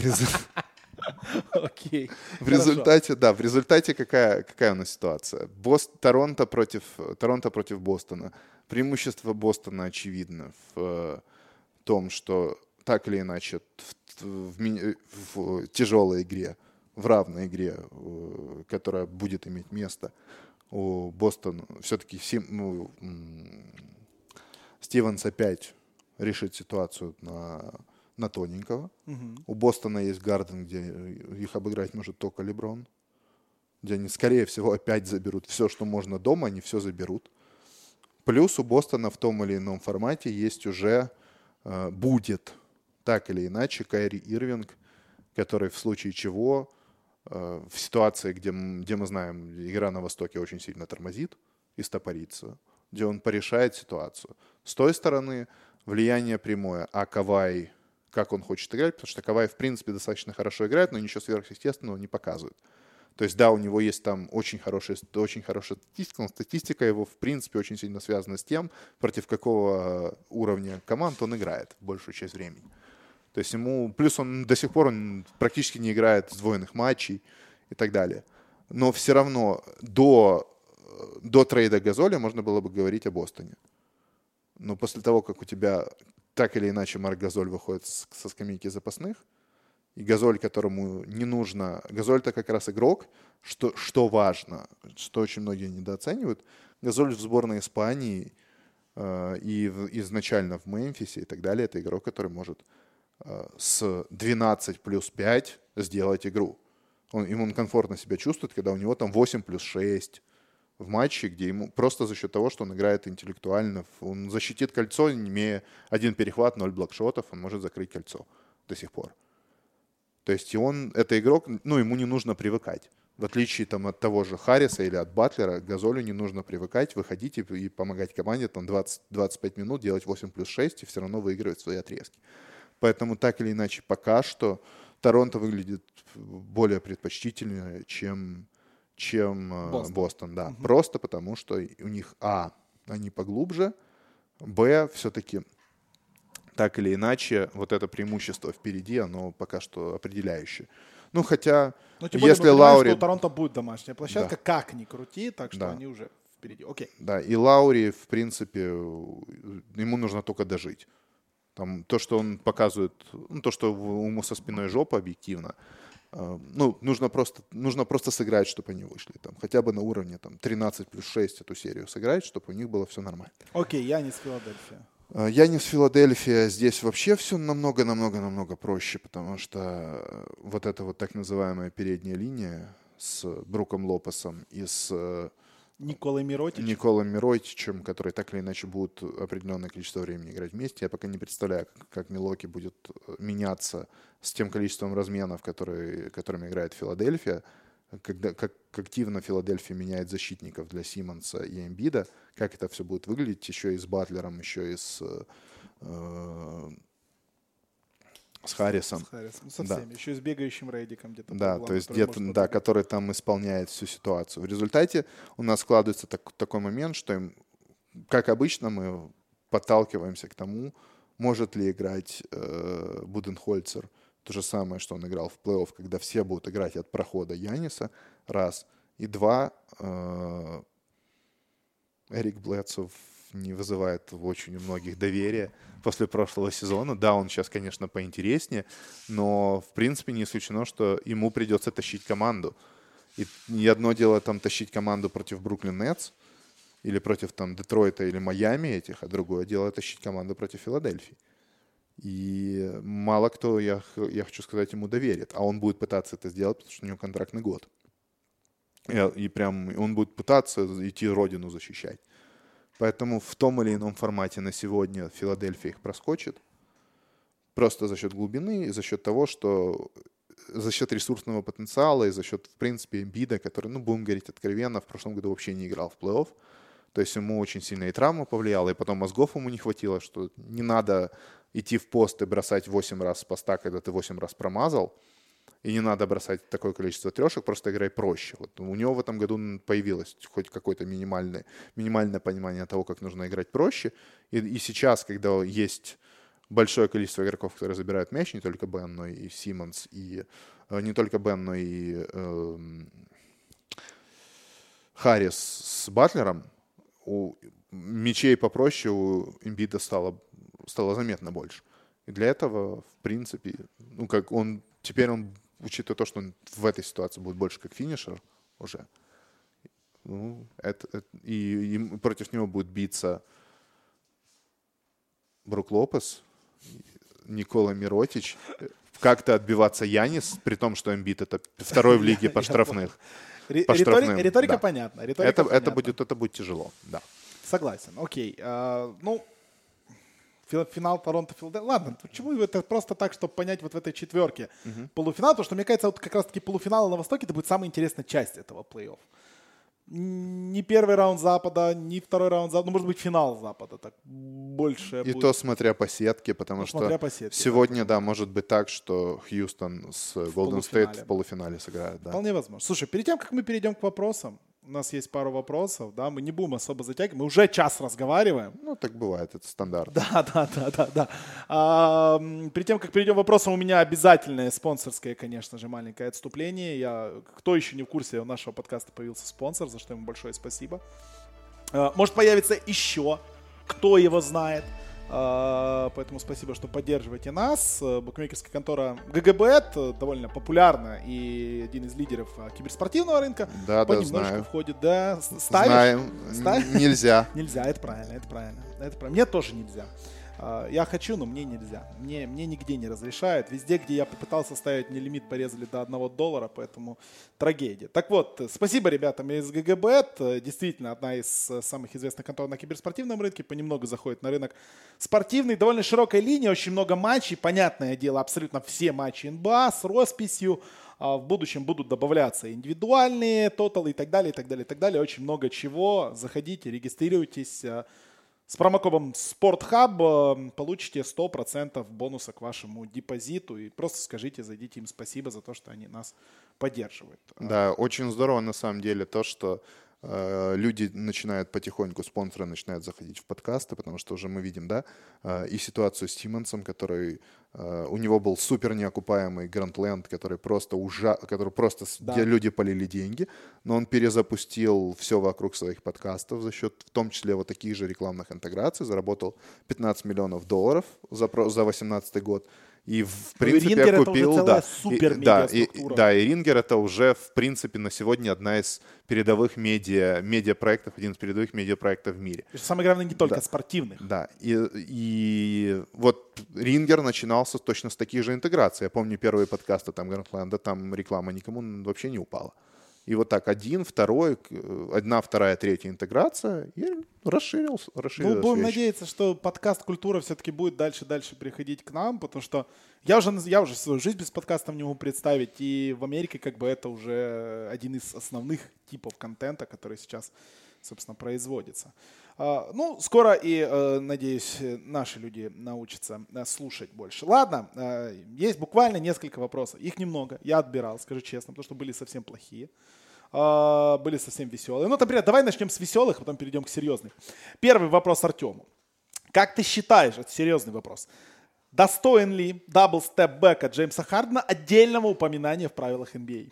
S2: Окей.
S1: В результате, да, в результате какая, какая у нас ситуация? Бост, Торонто против, Торонто против Бостона. Преимущество Бостона очевидно в том, что так или иначе в, в, в тяжелой игре, в равной игре, которая будет иметь место, у Бостона все-таки ну, Стивенс опять решит ситуацию на... на тоненького. Угу. У Бостона есть Гарден, где их обыграть может только Леброн. Где они, скорее всего, опять заберут все, что можно дома, они все заберут. Плюс у Бостона в том или ином формате есть уже, э, будет так или иначе, Кайри Ирвинг, который в случае чего, э, в ситуации, где, где мы знаем, игра на Востоке очень сильно тормозит и стопорится, где он порешает ситуацию. С той стороны влияние прямое, а Кавай... как он хочет играть, потому что Кавай, в принципе, достаточно хорошо играет, но ничего сверхъестественного не показывает. То есть, да, у него есть там очень хорошая, очень хорошая статистика, но статистика его, в принципе, очень сильно связана с тем, против какого уровня команд он играет большую часть времени. То есть ему... Плюс он до сих пор он практически не играет сдвоенных матчей и так далее. Но все равно до, до трейда Газоля можно было бы говорить о Бостоне. Но после того, как у тебя... так или иначе Марк Газоль выходит со скамейки запасных, и Газоль, которому не нужно... Газоль-то как раз игрок, что, что важно, что очень многие недооценивают. Газоль в сборной Испании э, и в, изначально в Мемфисе и так далее, это игрок, который может э, с двенадцать плюс пять сделать игру. Он, ему он комфортно себя чувствует, когда у него там восемь плюс шесть в матче, где ему просто за счет того, что он играет интеллектуально, он защитит кольцо, имея один перехват, ноль блокшотов, он может закрыть кольцо до сих пор. То есть и он, это игрок, ну, ему не нужно привыкать. В отличие там, от того же Харриса или от Батлера, Газолю не нужно привыкать, выходить и, и помогать команде там двадцать двадцать пять минут, делать восемь плюс шесть и все равно выигрывать свои отрезки. Поэтому так или иначе пока что Торонто выглядит более предпочтительнее, чем, чем Бостон. Бостон да. Угу. Просто потому, что у них, а, они поглубже, б, все-таки так или иначе вот это преимущество впереди, оно пока что определяющее. Ну, хотя,
S2: ну, тем
S1: если
S2: более мы
S1: Лаури...
S2: что у Торонто будет домашняя площадка, да. Как ни крути, так что
S1: да.
S2: они уже впереди. Окей.
S1: Да, и Лаури, в принципе, ему нужно только дожить. Там, то, что он показывает, ну, то, что ему со спиной жопа, объективно, э, ну, нужно просто, нужно просто сыграть, чтобы они вышли. Там, хотя бы на уровне там, тринадцать плюс шесть эту серию сыграть, чтобы у них было все нормально.
S2: Окей, Янис Филадельфия.
S1: Янис Филадельфия, здесь вообще все намного-намного-намного проще, потому что вот эта вот так называемая передняя линия с Бруком Лопесом и с
S2: Николой Миротичем.
S1: Николой Миротичем, который так или иначе будут определенное количество времени играть вместе. Я пока не представляю, как, как Милоки будет меняться с тем количеством разменов, которые, которыми играет Филадельфия. Когда, как активно Филадельфия меняет защитников для Симмонса и Эмбида, как это все будет выглядеть еще и с Батлером, еще и с, э, с Харрисом.
S2: С Харрисом, со всеми. Да. Еще и с бегающим Рейдиком где-то.
S1: Да, углам, то есть где-то, да, который там исполняет всю ситуацию. В результате у нас складывается так, такой момент, что им, как обычно, мы подталкиваемся к тому, может ли играть э, Буденхольцер то же самое, что он играл в плей-офф, когда все будут играть от прохода Яниса, раз. И два, э, Эрик Блэдсов не вызывает у очень многих доверия после прошлого сезона. Да, он сейчас, конечно, поинтереснее, но, в принципе, не исключено, что ему придется тащить команду. И, и одно дело там тащить команду против Бруклин Нетс или против там Детройта или Майами этих, а другое дело тащить команду против Филадельфии. И мало кто, я, я хочу сказать, ему доверит. А он будет пытаться это сделать, потому что у него контрактный год. И, и прям он будет пытаться идти родину защищать. Поэтому в том или ином формате на сегодня Филадельфия их проскочит. Просто за счет глубины и за счет того, что за счет ресурсного потенциала и за счет, в принципе, Эмбида, который, ну, будем говорить откровенно, в прошлом году вообще не играл в плей-офф. То есть ему очень сильно и травма повлияла, и потом мозгов ему не хватило, что не надо идти в пост и бросать восемь раз с поста, когда ты восемь раз промазал, и не надо бросать такое количество трешек, просто играй проще. Вот у него в этом году появилось хоть какое-то минимальное, минимальное понимание того, как нужно играть проще, и, и сейчас, когда есть большое количество игроков, которые забирают мяч, не только Бен, но и Симмонс, и э, не только Бен, но и э, Харрис с Батлером, у мячей попроще у Эмбида стало, стало заметно больше. И для этого, в принципе, ну, как он, теперь он, учитывая то, что он в этой ситуации будет больше как финишер уже, ну, это, это, и, и против него будет биться Брук Лопес, Никола Миротич, как-то отбиваться Янис, при том, что Эмбид это второй в лиге по штрафных.
S2: По штрафным, риторика да. понятна. Риторика
S1: это,
S2: понятна.
S1: Это, будет, это будет тяжело, да.
S2: Согласен, окей. А, ну, финал Торонто-Филадельфия. Ладно, почему это просто так, чтобы понять вот в этой четверке uh-huh. полуфинал, потому что, мне кажется, вот как раз-таки полуфинал на Востоке это будет самая интересная часть этого плей-офф. Не первый раунд Запада, не второй раунд Запада, ну, может быть, финал Запада, так больше
S1: И
S2: будет.
S1: то смотря по сетке, потому ну, что по сетке, сегодня, да, да, может быть так, что Хьюстон с Голден Стейт в полуфинале сыграет. Да.
S2: Вполне возможно. Слушай, перед тем, как мы перейдем к вопросам, у нас есть пару вопросов, да, мы не будем особо затягивать, мы уже час разговариваем.
S1: Ну, так бывает, это стандарт.
S2: Да, да, да, да, да. А, перед тем, как перейдем к вопросам, у меня обязательное спонсорское, конечно же, маленькое отступление. Я, кто еще не в курсе, у нашего подкаста появился спонсор, за что ему большое спасибо. А, может появиться еще, кто его знает. Uh, поэтому спасибо, что поддерживаете нас. Букмекерская контора ГГБет довольно популярна и один из лидеров киберспортивного рынка.
S1: Да,
S2: понемножку
S1: да, знаю.
S2: входит, да. Ставишь?
S1: Знаем.
S2: Ставишь?
S1: Нельзя.
S2: Нельзя, это правильно, это правильно. Это правильно. Мне тоже нельзя. Я хочу, но мне нельзя. Мне, мне нигде не разрешают. Везде, где я попытался ставить, мне лимит порезали до одного доллара, поэтому трагедия. Так вот, спасибо ребятам из ГГБет. Действительно, одна из самых известных контор на киберспортивном рынке. Понемногу заходит на рынок спортивный. Довольно широкая линия, очень много матчей. Понятное дело, абсолютно все матчи эн бэ а с росписью. В будущем будут добавляться индивидуальные тоталы и так далее, и так далее, и так далее. Очень много чего. Заходите, регистрируйтесь. С промокодом SportHub получите сто процентов бонуса к вашему депозиту. И просто скажите, зайдите им спасибо за то, что они нас поддерживают.
S1: Да, очень здорово на самом деле то, что э, люди начинают потихоньку, спонсоры начинают заходить в подкасты, потому что уже мы видим, да, э, и ситуацию с Симмонсом, который э, у него был супер неокупаемый Грандленд, который просто ужа... который просто да. где люди полили деньги, но он перезапустил все вокруг своих подкастов за счет, в том числе, вот таких же рекламных интеграций, заработал пятнадцать миллионов долларов за, за восемнадцатый год. И, в принципе,
S2: Рингер
S1: я купил,
S2: это уже
S1: да,
S2: супер
S1: и, да, и,
S2: структура.
S1: да, и Рингер это уже, в принципе, на сегодня одна из передовых медиа, медиапроектов, один из передовых медиапроектов в мире.
S2: И самое главное, не только
S1: да.
S2: спортивных.
S1: Да, и, и вот Рингер начинался точно с таких же интеграций. Я помню первые подкасты там Грандленда, там реклама никому вообще не упала. И вот так один, второй, одна, вторая, третья интеграция, и расширился. расширился
S2: ну, будем
S1: вещь.
S2: надеяться, что подкаст «Культура» все-таки будет дальше-дальше приходить к нам, потому что я уже, я уже свою жизнь без подкастов не могу представить, и в Америке как бы это уже один из основных типов контента, который сейчас, собственно, производится. Ну, скоро и, надеюсь, наши люди научатся слушать больше. Ладно, есть буквально несколько вопросов. Их немного. Я отбирал, скажу честно, потому что были совсем плохие. Были совсем веселые. Ну, например, давай начнем с веселых, потом перейдем к серьезным. Первый вопрос Артему. Как ты считаешь, это серьезный вопрос, достоин ли дабл-степ-бэка Джеймса Хардена отдельного упоминания в правилах эн би эй?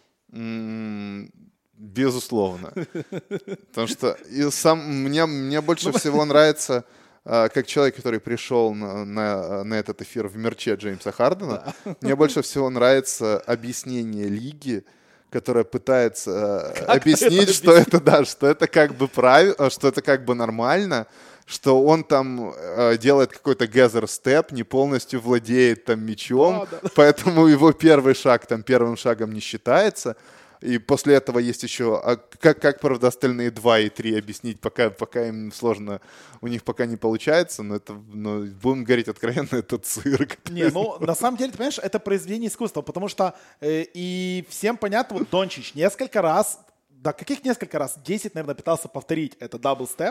S1: Mm. Безусловно. Потому что и сам, мне, мне больше всего нравится, как человек, который пришел на, на, на этот эфир в мерче Джеймса Хардена, да. Мне больше всего нравится объяснение лиги, которая пытается как объяснить, это что это, да, что это как бы правильно, что это как бы нормально, что он там э, делает какой-то gather step, не полностью владеет там мячом, да, да. Поэтому его первый шаг там первым шагом не считается. И после этого есть еще, а как, как, правда, остальные два и три объяснить, пока, пока им сложно, у них пока не получается, но это, но будем говорить откровенно, это цирк.
S2: Не, ну, на самом деле, ты понимаешь, это произведение искусства, потому что э, и всем понятно, вот Дончич несколько раз, да каких несколько раз, десять, наверное, пытался повторить это дабл-степ,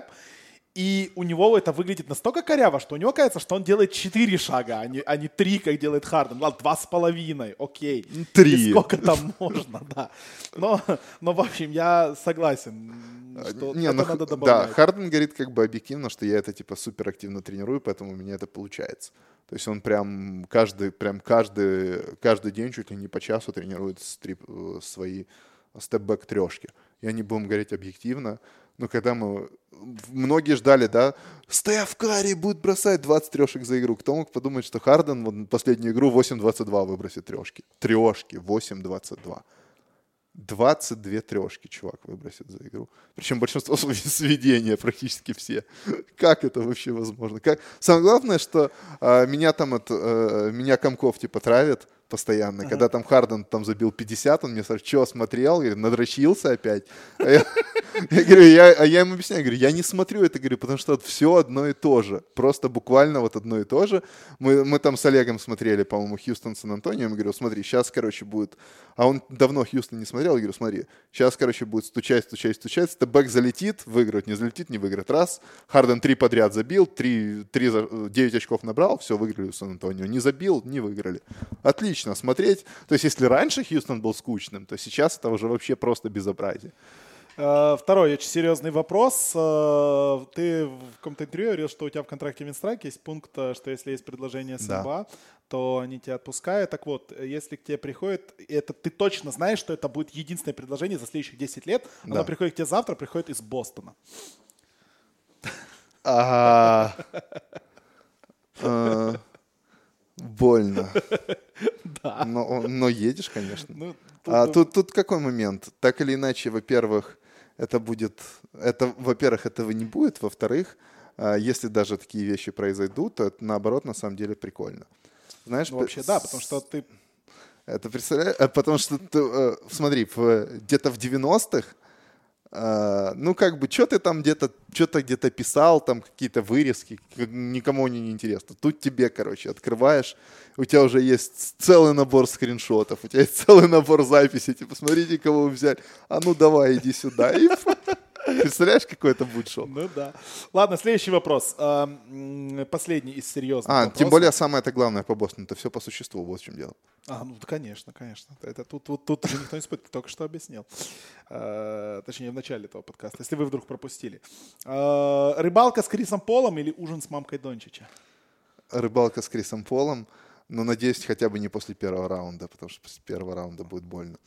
S2: и у него это выглядит настолько коряво, что у него кажется, что он делает четыре шага, а не, а не три, как делает Харден. Ладно, два с половиной, окей.
S1: Три.
S2: И сколько там можно, да. Но, но, в общем, я согласен, что
S1: не,
S2: это
S1: ну,
S2: надо добавлять.
S1: Да, Харден говорит как бы объективно, что я это типа супер активно тренирую, поэтому у меня это получается. То есть он прям каждый, прям каждый, каждый день чуть ли не по часу тренирует стрип, свои степ-бэк трешки. И они, будем говорить объективно, но когда мы... Многие ждали, да, Стеф Карри будет бросать двадцать трешек за игру. Кто мог подумать, что Харден вот, последнюю игру восемь двадцать два выбросит трешки? Трешки, восемь двадцать два. двадцать две трешки чувак выбросит за игру. Причем большинство сведения, практически все. Как это вообще возможно? Как... Самое главное, что а, меня там, это, а, меня Комков типа травит постоянно. Uh-huh. Когда там Харден там забил пятьдесят, он мне спрашивает, что смотрел? Говорит, надрочился опять. А я, я говорю, я, а я ему объясняю, говорю, я не смотрю это, говорю, потому что все одно и то же. Просто буквально вот одно и то же. Мы, мы там с Олегом смотрели, по-моему, Хьюстон Сан-Антонио. Я говорю, смотри, сейчас, короче, будет... А он давно Хьюстон не смотрел. Я говорю, смотри, сейчас, короче, будет стучать, стучать, стучать. Степ-бэк залетит, выиграет, не залетит, не выиграет. Раз. Харден три подряд забил, три, три, девять очков набрал, все, выиграли в Сан-Антонио. Не забил, не выиграли. Отлично. Смотреть. То есть, если раньше Хьюстон был скучным, то сейчас это уже вообще просто безобразие.
S2: Второй очень серьезный вопрос. Ты в каком-то интервью говорил, что у тебя в контракте Винстрайк есть пункт, что если есть предложение с эн бэ а, да. то они тебя отпускают. Так вот, если к тебе приходит, это ты точно знаешь, что это будет единственное предложение за следующих десять лет, да. Оно приходит к тебе завтра, приходит из Бостона.
S1: Больно.
S2: Да.
S1: Но, но едешь, конечно.
S2: Ну,
S1: тут, а тут, тут какой момент? Так или иначе, во-первых, это будет... Это, во-первых, этого не будет. Во-вторых, если даже такие вещи произойдут, то это, наоборот, на самом деле прикольно. Знаешь,
S2: ну, вообще, да, потому что ты...
S1: Это представляешь? Потому что, ты, смотри, где-то в девяностых, ну, как бы, что ты там где-то, что-то где-то писал, там какие-то вырезки, никому не интересно. Тут тебе, короче, открываешь, у тебя уже есть целый набор скриншотов, у тебя есть целый набор записей, типа, смотрите, кого вы взяли, а ну давай, иди сюда. И представляешь, какой это будет шоу?
S2: Ну да. Ладно, следующий вопрос. Последний из серьезных
S1: А,
S2: вопросов.
S1: тем более самое это главное по Бостону, это все по существу, вот в чем дело.
S2: А, ну конечно, конечно. Это тут, тут, тут уже никто не спорит, ты только что объяснил. А, точнее, в начале этого подкаста, если вы вдруг пропустили. А, рыбалка с Крисом Полом или ужин с мамкой Дончича?
S1: Рыбалка с Крисом Полом, но надеюсь, хотя бы не после первого раунда, потому что после первого раунда будет больно.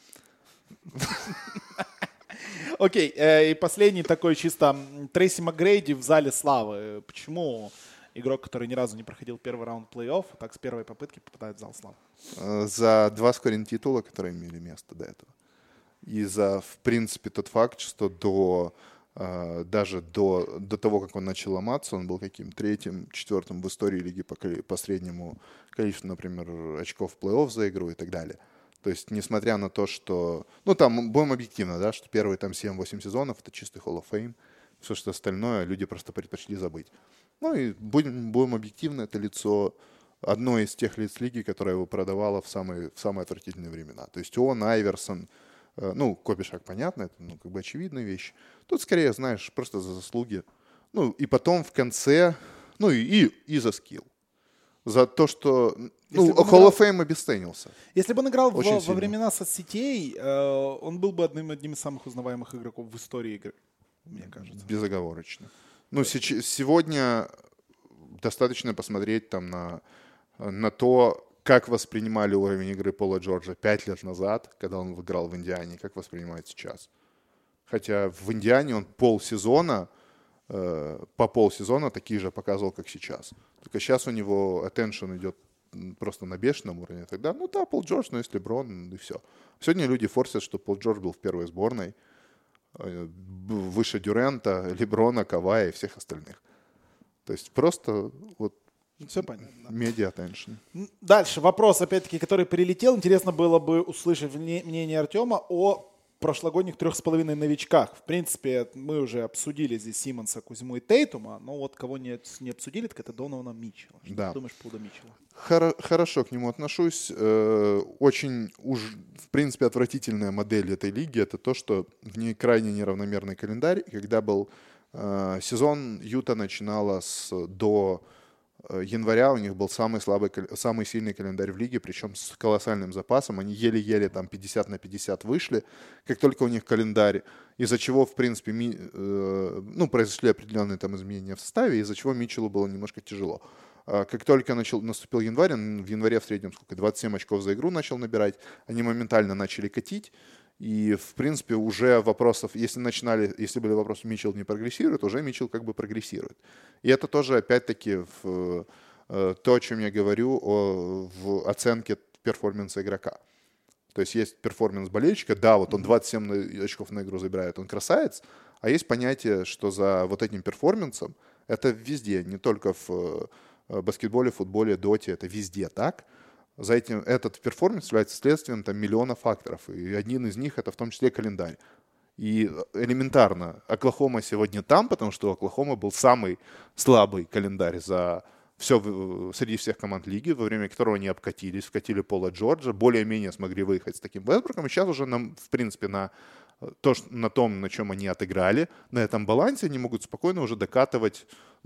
S2: Окей, э, и последний такой чисто Трейси МакГрейди в зале славы. Почему игрок, который ни разу не проходил первый раунд плей-офф, так с первой попытки попадает в зал славы?
S1: За два скорин титула, которые имели место до этого. И за, в принципе, тот факт, что до, даже до, до того, как он начал ломаться, он был каким третьим, четвертым в истории лиги по, по среднему количеству, например, очков в плей-офф за игру и так далее. То есть, несмотря на то, что... Ну, там, будем объективно, да, что первые там семь-восемь сезонов — это чистый Hall of Fame. Все, что остальное, люди просто предпочли забыть. Ну, и будем, будем объективны, это лицо одной из тех лиц лиги, которая его продавала в самые, в самые отвратительные времена. То есть он, Айверсон, э, ну, Копишак, понятно, это, ну, как бы очевидная вещь. Тут, скорее, знаешь, просто за заслуги. Ну, и потом в конце, ну, и, и, и за скилл. За то, что... Ну, Hall of Fame обесценился.
S2: Если бы он играл во, во времена соцсетей, э, он был бы одним, одним из самых узнаваемых игроков в истории игры, мне кажется.
S1: Безоговорочно. Ну, сейчас, сегодня достаточно посмотреть там на, на то, как воспринимали уровень игры Пола Джорджа пять лет назад, когда он играл в Индиане, как воспринимают сейчас. Хотя в Индиане он полсезона, э, по полсезона такие же показывал, как сейчас. Только сейчас у него attention идет просто на бешеном уровне. Тогда, ну да, Пол Джордж, но есть Леброн, и все. Сегодня люди форсят, что Пол Джордж был в первой сборной, выше Дюрента, Леброна, Кавая и всех остальных. То есть просто вот
S2: все понятно.
S1: Media attention.
S2: Дальше вопрос, опять-таки, который прилетел. Интересно было бы услышать мнение Артема о прошлогодних трех с половиной новичках. В принципе, мы уже обсудили здесь Симмонса, Кузьму и Тейтума, но вот кого не, не обсудили, так это Донована Митчелла. Что
S1: да.
S2: ты думаешь по поводу Митчелла?
S1: Хор- хорошо к нему отношусь. Э- очень уж, в принципе, отвратительная модель этой лиги — это то, что в ней крайне неравномерный календарь. Когда был э- сезон, Юта начинала с до января, у них был самый слабый, самый сильный календарь в лиге, причем с колоссальным запасом. Они еле-еле там пятьдесят на пятьдесят вышли, как только у них календарь, из-за чего, в принципе, ми, э, ну, произошли определенные там изменения в составе, из-за чего Митчеллу было немножко тяжело. А как только начал, наступил январь, он в январе в среднем сколько, двадцать семь очков за игру начал набирать, они моментально начали катить. И, в принципе, уже вопросов, если начинали, если были вопросы, Митчелл не прогрессирует, уже Митчелл как бы прогрессирует. И это тоже, опять-таки, в, э, то, о чем я говорю, о, в оценке перформанса игрока. То есть есть перформанс болельщика, да, вот он двадцать семь очков на игру забирает, он красавец, а есть понятие, что за вот этим перформансом, это везде, не только в баскетболе, футболе, доте, это везде так. За этим этот перформанс является следствием там миллиона факторов, и один из них это в том числе календарь. И элементарно, Оклахома сегодня там, потому что у Оклахомы был самый слабый календарь за все среди всех команд лиги, во время которого они обкатились, вкатили Пола Джорджа, более-менее смогли выехать с таким Вестбруком, и сейчас уже нам, в принципе, на, то, на том, на чем они отыграли, на этом балансе они могут спокойно уже докатывать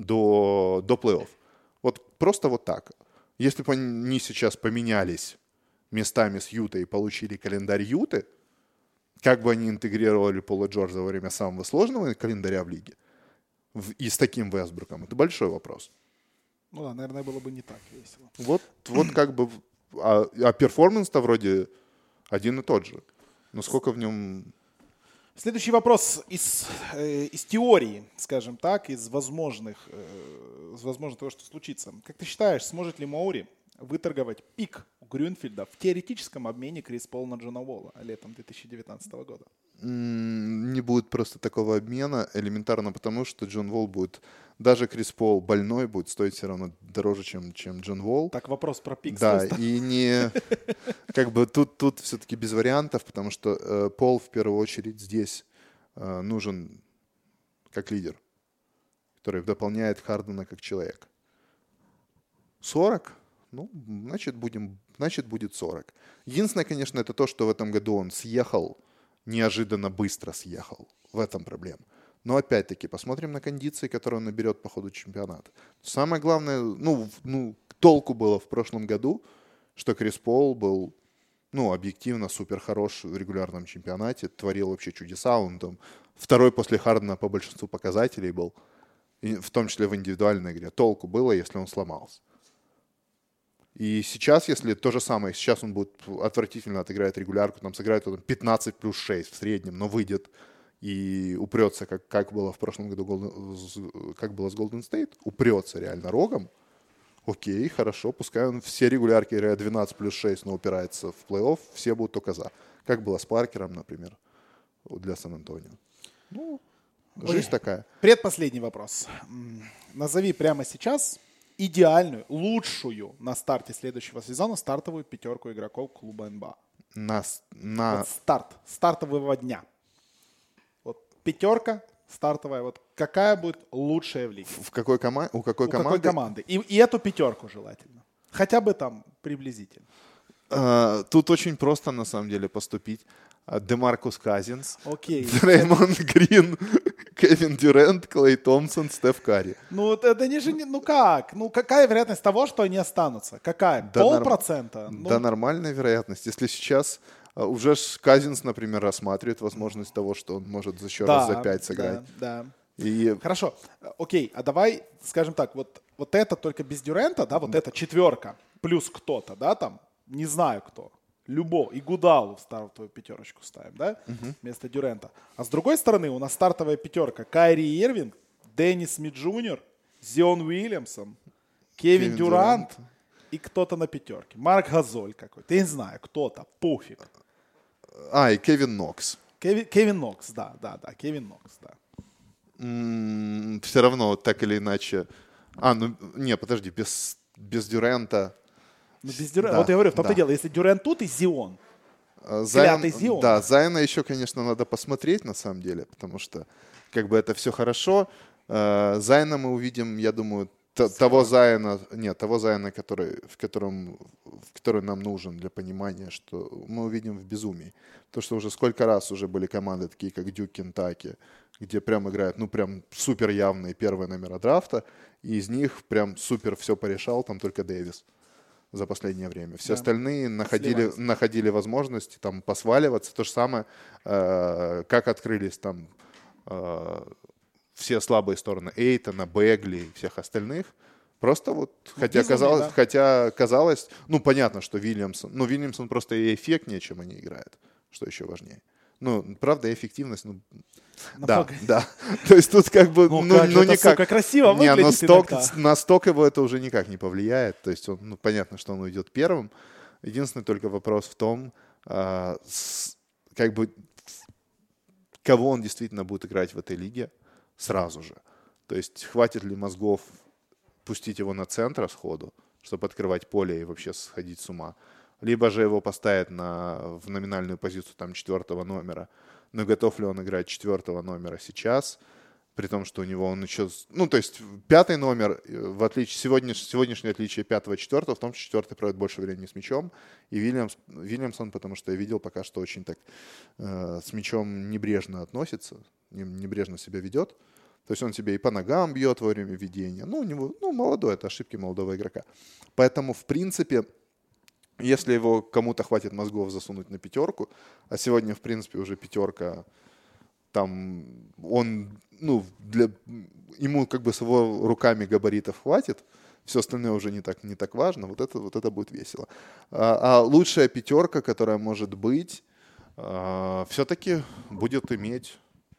S1: до, до плей-офф. Вот просто вот так. Если бы они сейчас поменялись местами с Ютой и получили календарь Юты, как бы они интегрировали Пола Джорджа во время самого сложного календаря в лиге в, и с таким Вестбруком, это большой вопрос.
S2: Ну да, наверное, было бы не так весело.
S1: Вот, вот как бы, а, а перформанс-то вроде один и тот же. Но сколько в нем...
S2: Следующий вопрос из, э, из теории, скажем так, из возможных, э, из возможного того, что случится. Как ты считаешь, сможет ли Моури выторговать пик у Грюнфельда в теоретическом обмене Крис Пол на Джона Уолла летом две тысячи девятнадцатого года?
S1: Не будет просто такого обмена, элементарно потому, что Джон Волл будет, даже Крис Пол больной, будет стоить все равно дороже, чем, чем Джон Волл.
S2: Так, вопрос про пик.
S1: Да, и не, как бы тут, тут все-таки без вариантов, потому что э, Пол в первую очередь здесь э, нужен как лидер, который дополняет Хардена как человек. сорок? Ну, значит, будем, значит, будет сорок. Единственное, конечно, это то, что в этом году он съехал, неожиданно быстро съехал. В этом проблема. Но опять-таки, посмотрим на кондиции, которые он наберет по ходу чемпионата. Самое главное, ну, ну, толку было в прошлом году, что Крис Пол был, ну, объективно супер хорош в регулярном чемпионате, творил вообще чудеса. Он там второй после Хардена по большинству показателей был, в том числе в индивидуальной игре. Толку было, если он сломался. И сейчас, если то же самое, сейчас он будет отвратительно отыграет регулярку, там сыграет он пятнадцать плюс шесть в среднем, но выйдет и упрется, как, как было в прошлом году, как было с Golden State, упрется реально рогом, окей, хорошо, пускай он все регулярки играет двенадцать плюс шесть, но упирается в плей-офф, все будут только за. Как было с Паркером, например, для Сан-Антонио. Ну, жизнь Ой. такая.
S2: Предпоследний вопрос. Назови прямо сейчас идеальную, лучшую на старте следующего сезона стартовую пятерку игроков клуба эн бэ а.
S1: На, на...
S2: Вот старт, стартового дня. Вот пятерка стартовая. Вот какая будет лучшая в лиге?
S1: В какой кома... У какой
S2: У
S1: команды?
S2: какой команды? И, и эту пятерку желательно. Хотя бы там приблизительно.
S1: Uh, тут очень просто на самом деле поступить. Демаркус Казинс,
S2: okay.
S1: Дреймонд Грин, Кевин Дюрент, Клей Томпсон, Стеф Карри.
S2: Ну, это не же, ну как? Ну, какая вероятность того, что они останутся? Какая?
S1: Да
S2: Полпроцента?
S1: Норм...
S2: Ну...
S1: Да, нормальная вероятность. Если сейчас uh, уже Казинс, например, рассматривает возможность того, что он может еще
S2: да,
S1: раз за пять сыграть.
S2: Да, да.
S1: И...
S2: Хорошо. Окей, а давай, скажем так, вот, вот это только без Дюрента, да, вот эта четверка, плюс кто-то, да, там, не знаю кто. Любо, и Гудалу в стартовую пятерочку ставим, да, uh-huh. вместо Дюрента. А с другой стороны у нас стартовая пятерка. Кайри Ирвинг, Деннис Смит Джуниор, Зион Уильямсон, Кевин, Кевин Дюрант, Дюрант и кто-то на пятерке. Марк Газоль какой-то. Я не знаю, кто-то. Пофиг.
S1: А, и Кевин Нокс.
S2: Кевин, Кевин Нокс, да, да, да. Кевин Нокс, да.
S1: М-м, все равно, так или иначе... А, ну, не, подожди, без, без Дюрента...
S2: Ну, без Дюрента. Да, вот я говорю, в том-то да. дело, если Дюрент тут и Зион.
S1: Зайон, Зион. Да, Зайона еще, конечно, надо посмотреть на самом деле, потому что как бы это все хорошо. Зайона мы увидим, я думаю, т- того Зайона, нет, того Зайона, который, в котором, в который нам нужен для понимания, что мы увидим в безумии. Потому что уже сколько раз уже были команды такие, как Дюк, Кентаки, где прям играют, ну прям супер явные первые номера драфта, и из них прям супер все порешал, там только Дэвис за последнее время. Все да. остальные находили, находили возможности там посваливаться. То же самое, э, как открылись там э, все слабые стороны Эйтона, Бегли и всех остальных. Просто вот, ну, хотя, безумие, казалось, да. хотя казалось, ну, понятно, что Вильямсон, ну, Вильямсон просто и эффектнее, чем они играют, что еще важнее. Ну, правда, эффективность, ну, да, да. То есть тут как бы,
S2: ну, ну, как ну никак. Сука, красиво выглядит. Не, но сток,
S1: на сток его это уже никак не повлияет. То есть он, ну, понятно, что он уйдет первым. Единственный только вопрос в том, а, с, как бы, кого он действительно будет играть в этой лиге сразу же. То есть хватит ли мозгов пустить его на центр сходу, чтобы открывать поле и вообще сходить с ума. Либо же его поставят на, в номинальную позицию там, четвертого номера. Но готов ли он играть четвертого номера сейчас, при том, что у него он еще... Ну, то есть пятый номер, в отличие, сегодняш, сегодняшнее отличие пятого и четвертого, в том, что четвертый проводит больше времени с мячом, и Вильямс, Вильямсон, потому что я видел пока что очень так э, с мячом небрежно относится, небрежно себя ведет. То есть он себе и по ногам бьет во время ведения. Ну, у него, ну, молодой, это ошибки молодого игрока. Поэтому, в принципе... Если его кому-то хватит мозгов засунуть на пятерку, а сегодня, в принципе, уже пятерка, там, он, ну, для, ему как бы с его руками габаритов хватит, все остальное уже не так, не так важно, вот это, вот это будет весело. А, а лучшая пятерка, которая может быть, а, все-таки будет иметь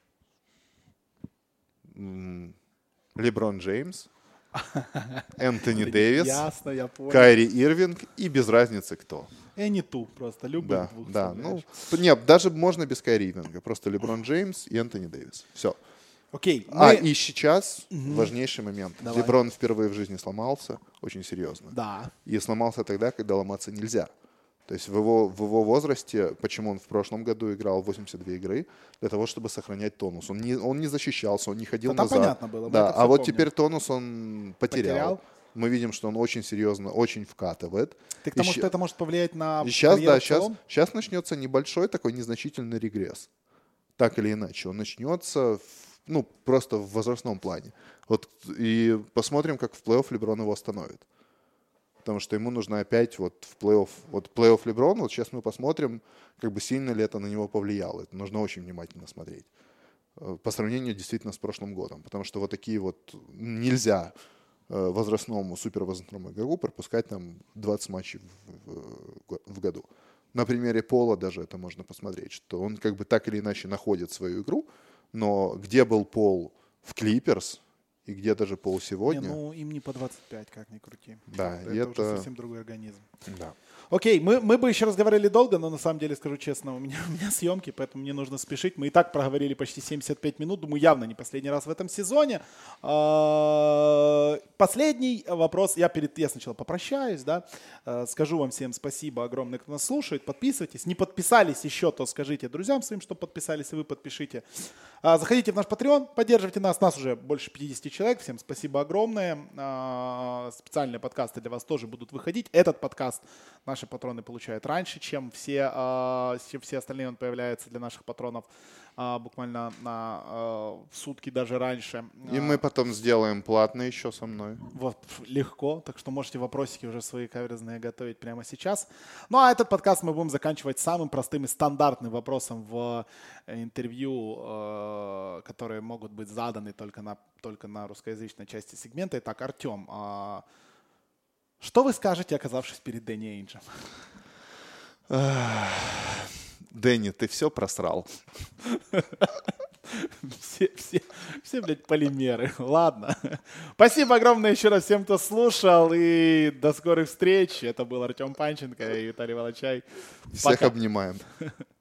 S1: м- Леброн Джеймс, Энтони Дэвис,
S2: Ясно, я понял.
S1: Кайри Ирвинг и без разницы кто.
S2: Any two просто, любых
S1: Да,
S2: двух.
S1: да. Ну, нет, даже можно без Кайри Ирвинга. Просто Леброн Джеймс и Энтони Дэвис. Все.
S2: Окей.
S1: А,
S2: мы...
S1: и сейчас
S2: Угу.
S1: важнейший момент.
S2: Давай.
S1: Леброн впервые в жизни сломался, очень серьезно.
S2: Да.
S1: И сломался тогда, когда ломаться нельзя. То есть в его, в его возрасте, почему он в прошлом году играл восемьдесят две игры, для того, чтобы сохранять тонус. Он не, он не защищался, он не ходил
S2: да,
S1: назад.
S2: Понятно было.
S1: Да, а вот
S2: помним.
S1: теперь тонус он потерял.
S2: Потерял.
S1: Мы видим, что он очень серьезно, очень вкатывает.
S2: Ты к тому,
S1: Еще...
S2: что это может повлиять на
S1: И сейчас, да,
S2: в
S1: сейчас, сейчас начнется небольшой такой незначительный регресс. Так или иначе. Он начнется, в, ну, просто в возрастном плане. Вот, и посмотрим, как в плей-офф Леброн его остановит. Потому что ему нужно опять вот в плей-офф. Вот плей-офф Леброн, вот сейчас мы посмотрим, как бы сильно ли это на него повлияло. Это нужно очень внимательно смотреть. По сравнению действительно с прошлым годом. Потому что вот такие вот нельзя возрастному, супервозрастному игроку пропускать там двадцать матчей в, в, в году. На примере Пола даже это можно посмотреть, что он как бы так или иначе находит свою игру, но где был Пол в Клиперс и где даже Пол сегодня...
S2: Не, ну им не по двадцать пять, как ни крути.
S1: Да,
S2: это,
S1: и
S2: это
S1: это
S2: уже совсем другой организм.
S1: Да.
S2: Окей, мы, мы бы еще разговаривали долго, но на самом деле, скажу честно, у меня, у меня съемки, поэтому мне нужно спешить. Мы и так проговорили почти семьдесят пять минут, думаю, явно не последний раз в этом сезоне. Последний вопрос. Я, перед, я сначала попрощаюсь, да, скажу вам всем спасибо огромное, кто нас слушает. Подписывайтесь. Не подписались еще, то скажите друзьям своим, что подписались, и вы подпишите. Заходите в наш Patreon, поддерживайте нас. Нас уже больше пятьдесят человек. Всем спасибо огромное. Специальные подкасты для вас тоже будут выходить. Этот подкаст наши патроны получают раньше, чем все, чем все остальные. Он появляется для наших патронов буквально на сутки даже раньше.
S1: И мы потом сделаем платно еще со мной.
S2: Вот, легко. Так что можете вопросики уже свои каверзные готовить прямо сейчас. Ну а этот подкаст мы будем заканчивать самым простым и стандартным вопросом в интервью, которые могут быть заданы только на, только на русскоязычной части сегмента. Итак, Артем, что вы скажете, оказавшись перед Дэнни Эйнджем?
S1: Дэнни, ты все просрал.
S2: Все, все, все, блядь, полимеры. Ладно. Спасибо огромное еще раз всем, кто слушал. И до скорых встреч. Это был Артем Панченко и Виталий Волочай.
S1: Всех
S2: Пока.
S1: обнимаем.